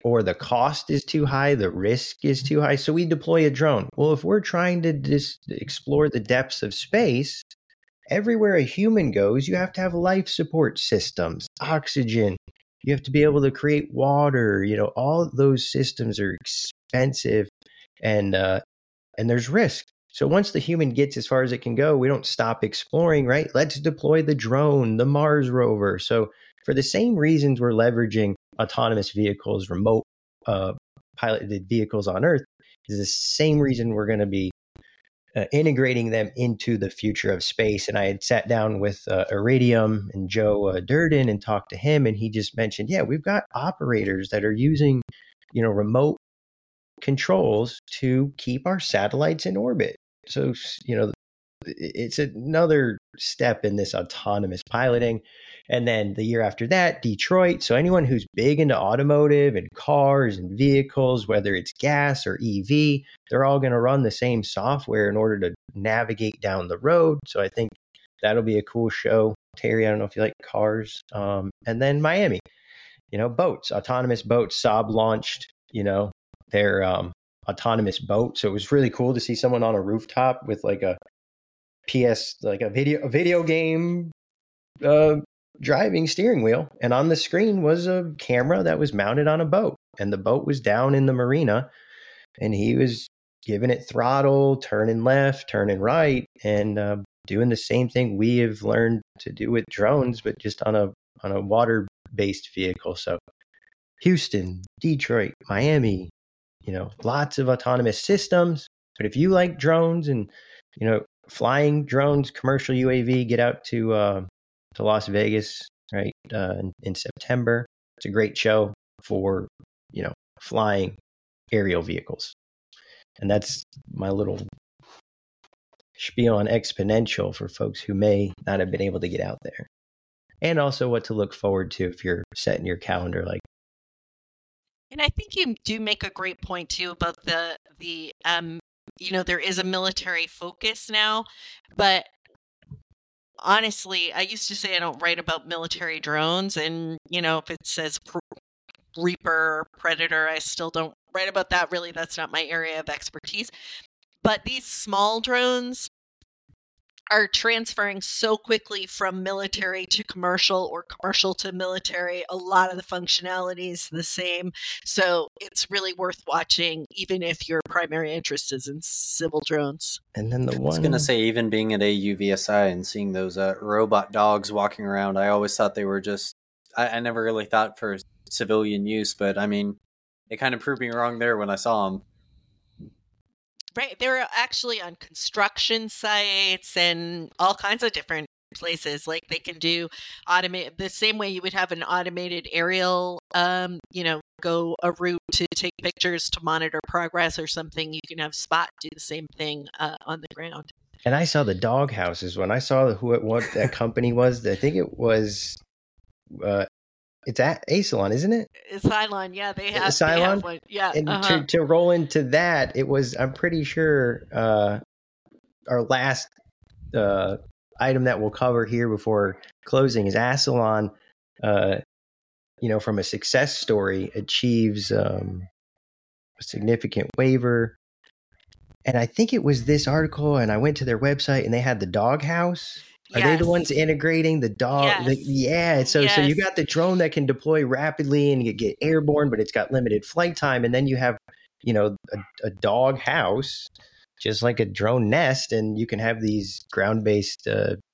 or the cost is too high, the risk is too high. So we deploy a drone. Well, if we're trying to explore the depths of space, everywhere a human goes, you have to have life support systems, oxygen. You have to be able to create water. All those systems are expensive, and there's risk. So once the human gets as far as it can go, we don't stop exploring, right? Let's deploy the drone, the Mars rover. So for the same reasons we're leveraging autonomous vehicles, remote piloted vehicles on Earth, is the same reason we're going to be integrating them into the future of space. And I had sat down with Iridium and Joe Durden and talked to him, and he just mentioned, we've got operators that are using, remote controls to keep our satellites in orbit. So, it's another step in this autonomous piloting. And then the year after that, Detroit. So anyone who's big into automotive and cars and vehicles, whether it's gas or EV, they're all going to run the same software in order to navigate down the road. So I think that'll be a cool show. Terry, I don't know if you like cars. And then Miami, boats, autonomous boats. Saab launched, their autonomous boat. So it was really cool to see someone on a rooftop with like a video game driving steering wheel, and on the screen was a camera that was mounted on a boat, and the boat was down in the marina, and he was giving it throttle, turning left, turning right, and doing the same thing we have learned to do with drones, but just on a water-based vehicle. So Houston, Detroit, Miami, lots of autonomous systems. But if you like drones and flying drones, commercial UAV, get out to Las Vegas, right, in September. It's a great show for, flying aerial vehicles. And that's my little spiel on Exponential for folks who may not have been able to get out there. And also what to look forward to if you're setting your calendar like. And I think you do make a great point too about the there is a military focus now, but honestly, I used to say I don't write about military drones, and if it says Reaper, Predator, I still don't write about that. Really, that's not my area of expertise. But these small drones are transferring so quickly from military to commercial or commercial to military. A lot of the functionality is the same. So it's really worth watching, even if your primary interest is in civil drones. And then I was going to say, even being at AUVSI and seeing those robot dogs walking around, I always thought they were just, I never really thought for civilian use, but I mean, it kind of proved me wrong there when I saw them. Right. They're actually on construction sites and all kinds of different places. Like they can do the same way you would have an automated aerial, go a route to take pictures to monitor progress or something. You can have Spot do the same thing on the ground. And I saw the dog houses when I saw what that company was. I think it was, it's at Asilon, isn't it? Cylon, yeah, they have one. Yeah. And to roll into that, it was, I'm pretty sure, our last item that we'll cover here before closing is Asilon, from a success story, achieves a significant waiver. And I think it was this article, and I went to their website, and they had the dog house. Are they the ones integrating the dog? Yes. So you got the drone that can deploy rapidly and get airborne, but it's got limited flight time. And then you have, a dog house, just like a drone nest, and you can have these ground-based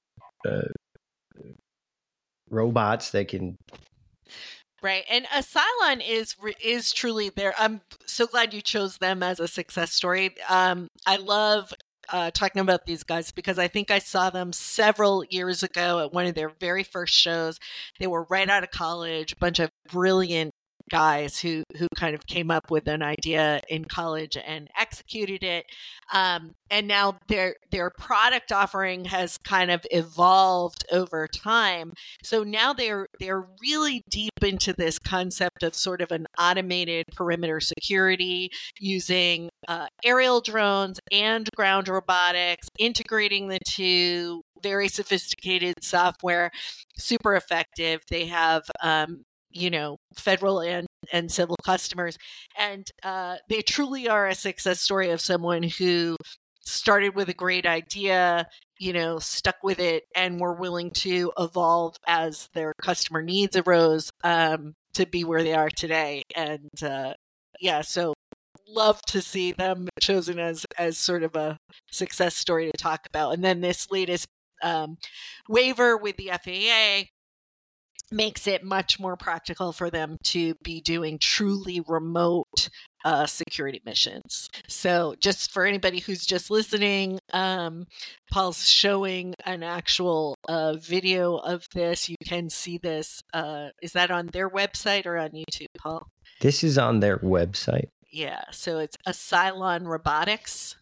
robots that can. Right. And Cylon is truly there. I'm so glad you chose them as a success story. I love talking about these guys because I think I saw them several years ago at one of their very first shows. They were right out of college, a bunch of brilliant guys who kind of came up with an idea in college and executed it. And now their product offering has kind of evolved over time. So now they're really deep into this concept of sort of an automated perimeter security using aerial drones and ground robotics, integrating the two, very sophisticated software, super effective. They have federal and and civil customers. And they truly are a success story of someone who started with a great idea, stuck with it, and were willing to evolve as their customer needs arose to be where they are today. And so love to see them chosen as sort of a success story to talk about. And then this latest waiver with the FAA makes it much more practical for them to be doing truly remote security missions. So just for anybody who's just listening, Paul's showing an actual video of this. You can see this. Is that on their website or on YouTube, Paul? This is on their website. Yeah, so it's Asylon Robotics,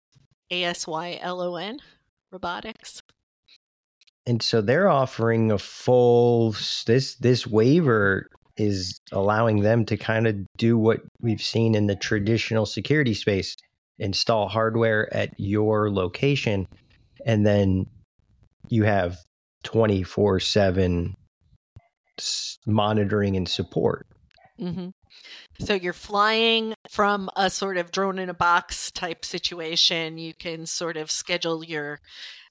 ASYLON Robotics. And so they're offering a full, this waiver is allowing them to kind of do what we've seen in the traditional security space, install hardware at your location, and then you have 24/7 monitoring and support. Mm-hmm. So you're flying from a sort of drone in a box type situation. You can sort of schedule your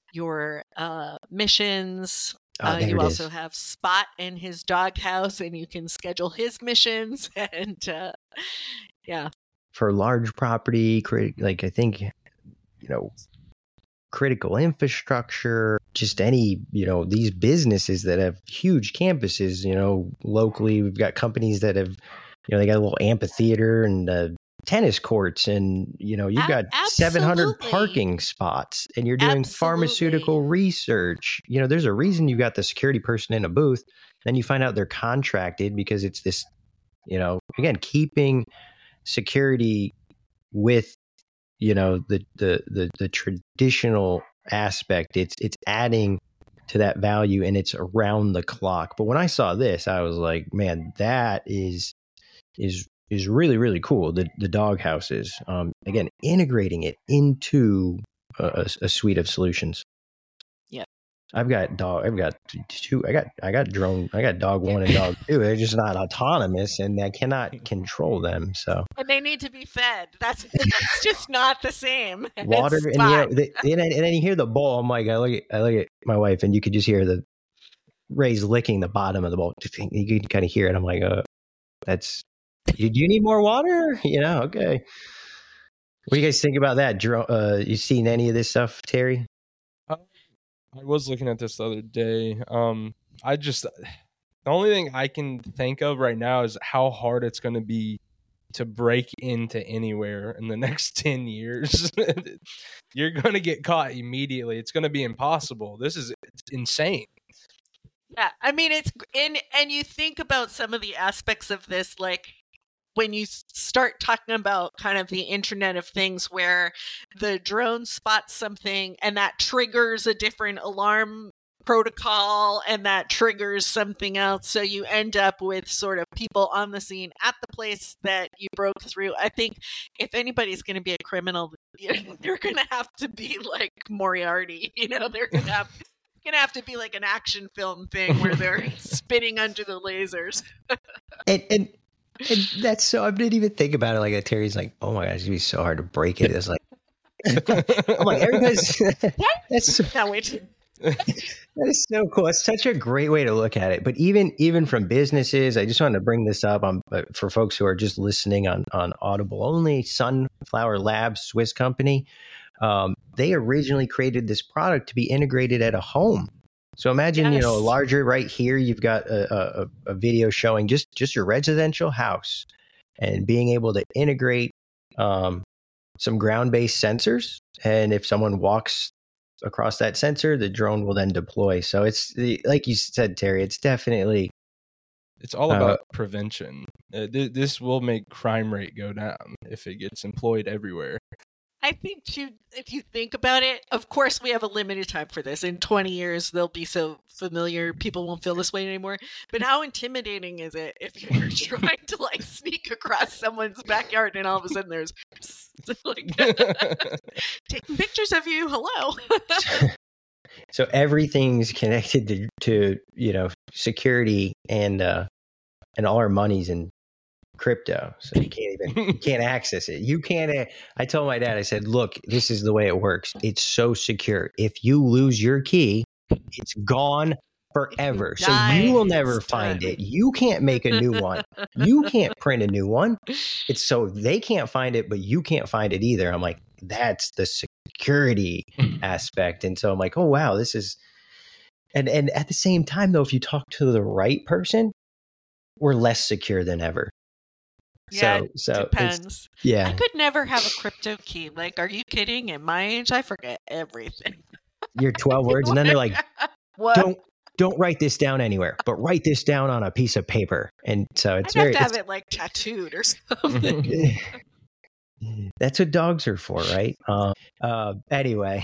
missions. You also have Spot in his doghouse, and you can schedule his missions. And for large property, like I think, critical infrastructure, just any, these businesses that have huge campuses, locally, we've got companies that have, they got a little amphitheater and tennis courts, and you've got 700 parking spots, and you're doing pharmaceutical research. There's a reason you got the security person in a booth. Then you find out they're contracted because it's this, again, keeping security with the traditional aspect. It's adding to that value, and it's around the clock. But when I saw this, I was like, man, that is really, really cool. The dog houses, again, integrating it into a suite of solutions. Yeah, I've got two. I got drone. I got dog 1 and dog 2. They're just not autonomous, and I cannot control them. So, and they need to be fed. That's just not the same. Water, and then you hear the bowl. I'm like, I look at my wife, and you could just hear the Ray's licking the bottom of the bowl. You can kind of hear it. I'm like, that's. Do you need more water? Okay. What do you guys think about that? You seen any of this stuff, Terry? I was looking at this the other day. The only thing I can think of right now is how hard it's going to be to break into anywhere in the next 10 years. You're going to get caught immediately. It's going to be impossible. It's insane. Yeah, I mean, it's and you think about some of the aspects of this, like when you start talking about kind of the Internet of Things, where the drone spots something and that triggers a different alarm protocol, and that triggers something else. So you end up with sort of people on the scene at the place that you broke through. I think if anybody's going to be a criminal, they're going to have to be like Moriarty. They're going to have to be like an action film thing where they're spinning under the lasers. and that's so, I didn't even think about it like that. Terry's like, oh my gosh, it's gonna be so hard to break it. It's like, I'm like, everybody's Can't wait. That is so cool. It's such a great way to look at it. But even from businesses, I just wanted to bring this up for folks who are just listening on Audible only. Sunflower Labs, Swiss company, they originally created this product to be integrated at a home. So imagine, yes. Larger right here, you've got a video showing just your residential house, and being able to integrate some ground-based sensors. And if someone walks across that sensor, the drone will then deploy. So it's like you said, Terry, it's definitely. It's all about prevention. This will make crime rate go down if it gets employed everywhere. I think, too, if you think about it, of course, we have a limited time for this. In 20 years, they'll be so familiar, people won't feel this way anymore. But how intimidating is it if you're trying to, like, sneak across someone's backyard and all of a sudden there's, like, taking pictures of you, hello. So everything's connected to security, and all our money's in crypto, so you can't access it. You can't. I told my dad, I said, look, this is the way it works. It's so secure. If you lose your key, it's gone forever. So you will never find it. You can't make a new one. You can't print a new one. It's so they can't find it, but you can't find it either. I'm like, that's the security aspect. And so I'm like, oh wow, this is. And at the same time, though, if you talk to the right person, we're less secure than ever. Yeah, so depends. Yeah. I could never have a crypto key. Like, are you kidding? At my age, I forget everything. You're 12 words, and then they're like, what? Don't write this down anywhere, but write this down on a piece of paper. And so it's I'd have to have it like tattooed or something. That's what dogs are for, right? Anyway,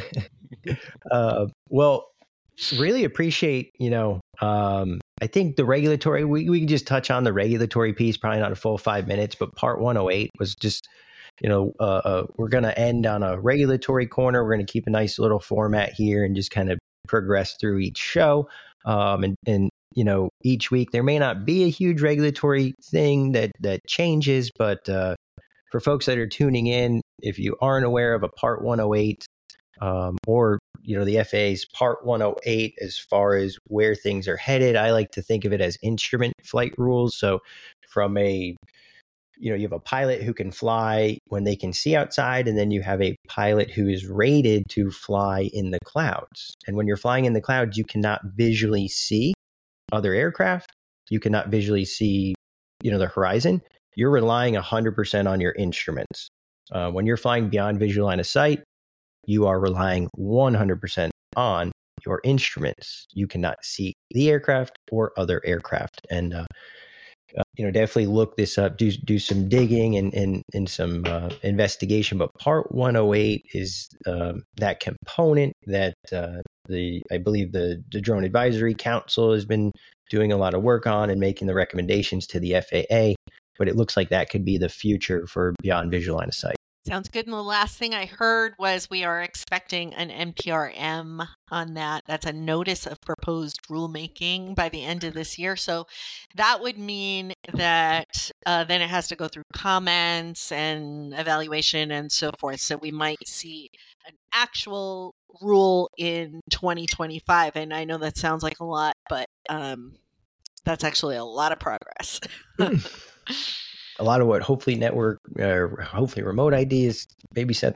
well, really appreciate, I think the regulatory, we can just touch on the regulatory piece, probably not a full 5 minutes, but part 108 was just, we're going to end on a regulatory corner. We're going to keep a nice little format here and just kind of progress through each show. And each week there may not be a huge regulatory thing that changes, but for folks that are tuning in, if you aren't aware of a part 108, or the FAA's Part 108 as far as where things are headed, I like to think of it as instrument flight rules. So from you have a pilot who can fly when they can see outside, and then you have a pilot who is rated to fly in the clouds. And when you're flying in the clouds, you cannot visually see other aircraft. You cannot visually see, the horizon. You're relying 100% on your instruments. When you're flying beyond visual line of sight, you are relying 100% on your instruments. You cannot see the aircraft or other aircraft. And, definitely look this up, do some digging and some investigation. But Part 108 is that component that I believe the Drone Advisory Council has been doing a lot of work on and making the recommendations to the FAA. But it looks like that could be the future for beyond visual line of sight. Sounds good. And the last thing I heard was we are expecting an NPRM on that. That's a notice of proposed rulemaking by the end of this year. So that would mean that then it has to go through comments and evaluation and so forth. So we might see an actual rule in 2025. And I know that sounds like a lot, but that's actually a lot of progress. A lot of what hopefully network, hopefully remote ideas maybe set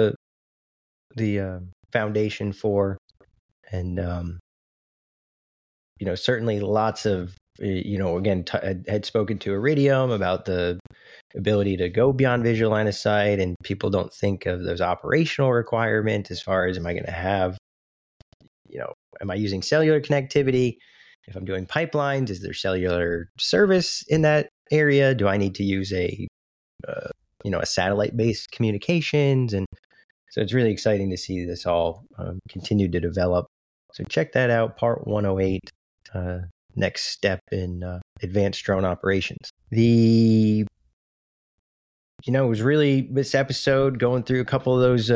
the foundation for, and certainly lots of again I had spoken to Iridium about the ability to go beyond visual line of sight, and people don't think of those operational requirements as far as am I going to have, am I using cellular connectivity? If I'm doing pipelines, is there cellular service in that area? Do I need to use a satellite-based communications? And so it's really exciting to see this all continue to develop. So check that out, Part 108, next step in advanced drone operations. It was really this episode going through a couple of those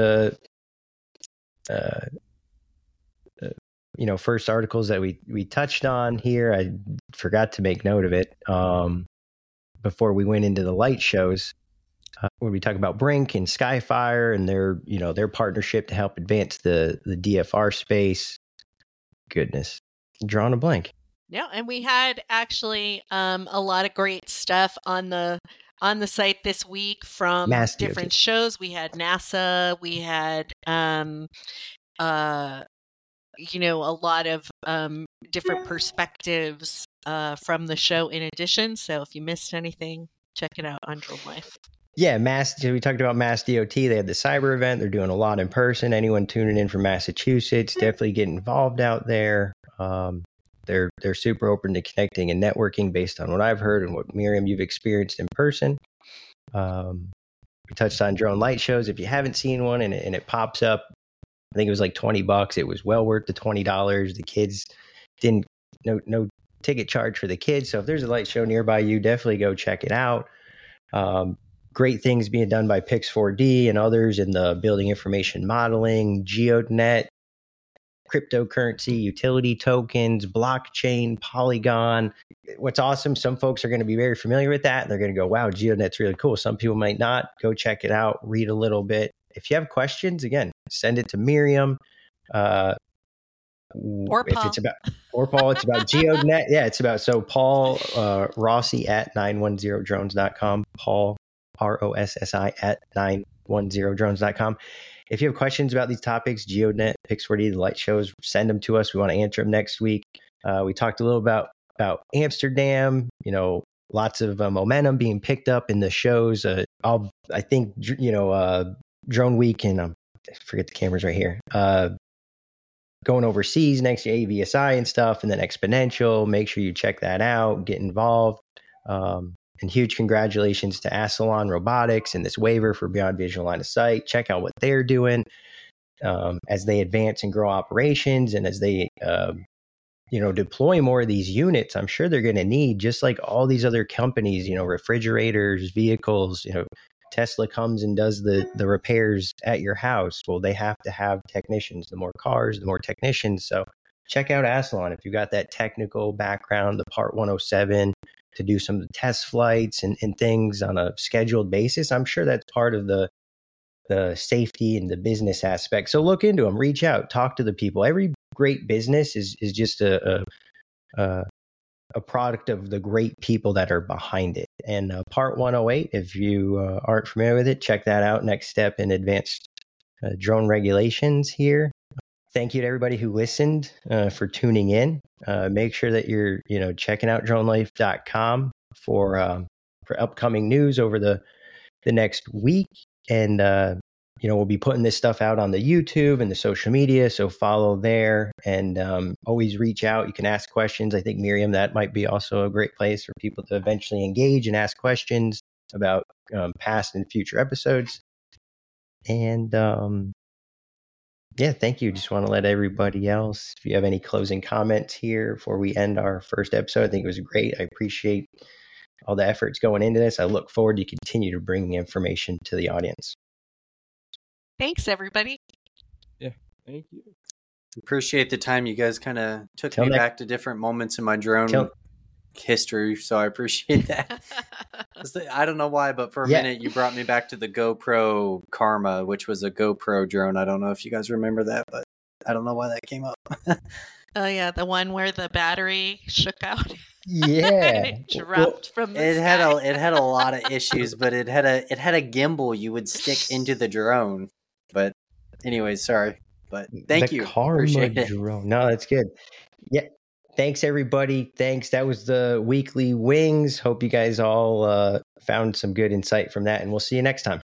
first articles that we touched on here. I forgot to make note of it before we went into the light shows, when we talk about Brink and Skyfire and their partnership to help advance the DFR space. Goodness, drawing a blank. Yeah, and we had actually a lot of great stuff on the site this week from different shows. We had NASA. We had a lot of different perspectives from the show in addition. So if you missed anything, check it out on Drone Life. Yeah, we talked about Mass DOT. They had the cyber event. They're doing a lot in person. Anyone tuning in from Massachusetts, definitely get involved out there. They're super open to connecting and networking based on what I've heard and what, Miriam, you've experienced in person. We touched on drone light shows. If you haven't seen one and it pops up, I think it was like $20. It was well worth the $20. The kids no ticket charge for the kids. So if there's a light show nearby you, definitely go check it out. Great things being done by Pix4D and others in the building information modeling, GeoNet, cryptocurrency, utility tokens, blockchain, Polygon. What's awesome, some folks are going to be very familiar with that. They're going to go, wow, GeoNet's really cool. Some people might not. Go check it out, read a little bit. If you have questions, again, send it to Miriam. Or if Paul. it's about, or Paul, it's about GeoNet. Yeah, it's about, so Paul Rossi at 910drones.com, Paul Rossi at 910drones.com. If you have questions about these topics, GeoNet, Pix4D, the light shows, send them to us. We want to answer them next week. We talked a little about Amsterdam, lots of momentum being picked up in the shows. I think, Drone Week, and I forget the cameras right here, going overseas next year, AVSI and stuff, and then Exponential. Make sure you check that out, get involved. And huge congratulations to Asilon Robotics and this waiver for Beyond Visual Line of Sight. Check out what they're doing as they advance and grow operations, and as they deploy more of these units. I'm sure they're going to need, just like all these other companies, refrigerators, vehicles. Tesla comes and does the repairs at your house. Well, they have to have technicians. The more cars, the more technicians. So check out Asilon if you've got that technical background, the Part 107, to do some of the test flights and things on a scheduled basis. I'm sure that's part of the safety and the business aspect. So look into them, reach out, talk to the people. Every great business is just a product of the great people that are behind it. And Part 108, if you aren't familiar with it, check that out. Next step in advanced drone regulations here. Thank you to everybody who listened for tuning in. Make sure that you're checking out dronelife.com for upcoming news over the next week. And we'll be putting this stuff out on the YouTube and the social media, so follow there, and always reach out. You can ask questions. I think, Miriam, that might be also a great place for people to eventually engage and ask questions about past and future episodes. And thank you. Just want to let everybody else, if you have any closing comments here before we end our first episode. I think it was great. I appreciate all the efforts going into this. I look forward to continue to bring information to the audience. Thanks, everybody. Yeah, thank you. Appreciate the time you guys kind of took me back to different moments in my drone history, so I appreciate that. I don't know why, but for a minute you brought me back to the GoPro Karma, which was a GoPro drone. I don't know if you guys remember that, but I don't know why that came up. Oh yeah, the one where the battery shook out. Yeah, and it dropped from the sky. It had a lot of issues, but it had a gimbal you would stick into the drone. But anyways, sorry. But thank you. Karma drone. No, that's good. Yeah. Thanks, everybody. Thanks. That was the weekly wings. Hope you guys all found some good insight from that, and we'll see you next time.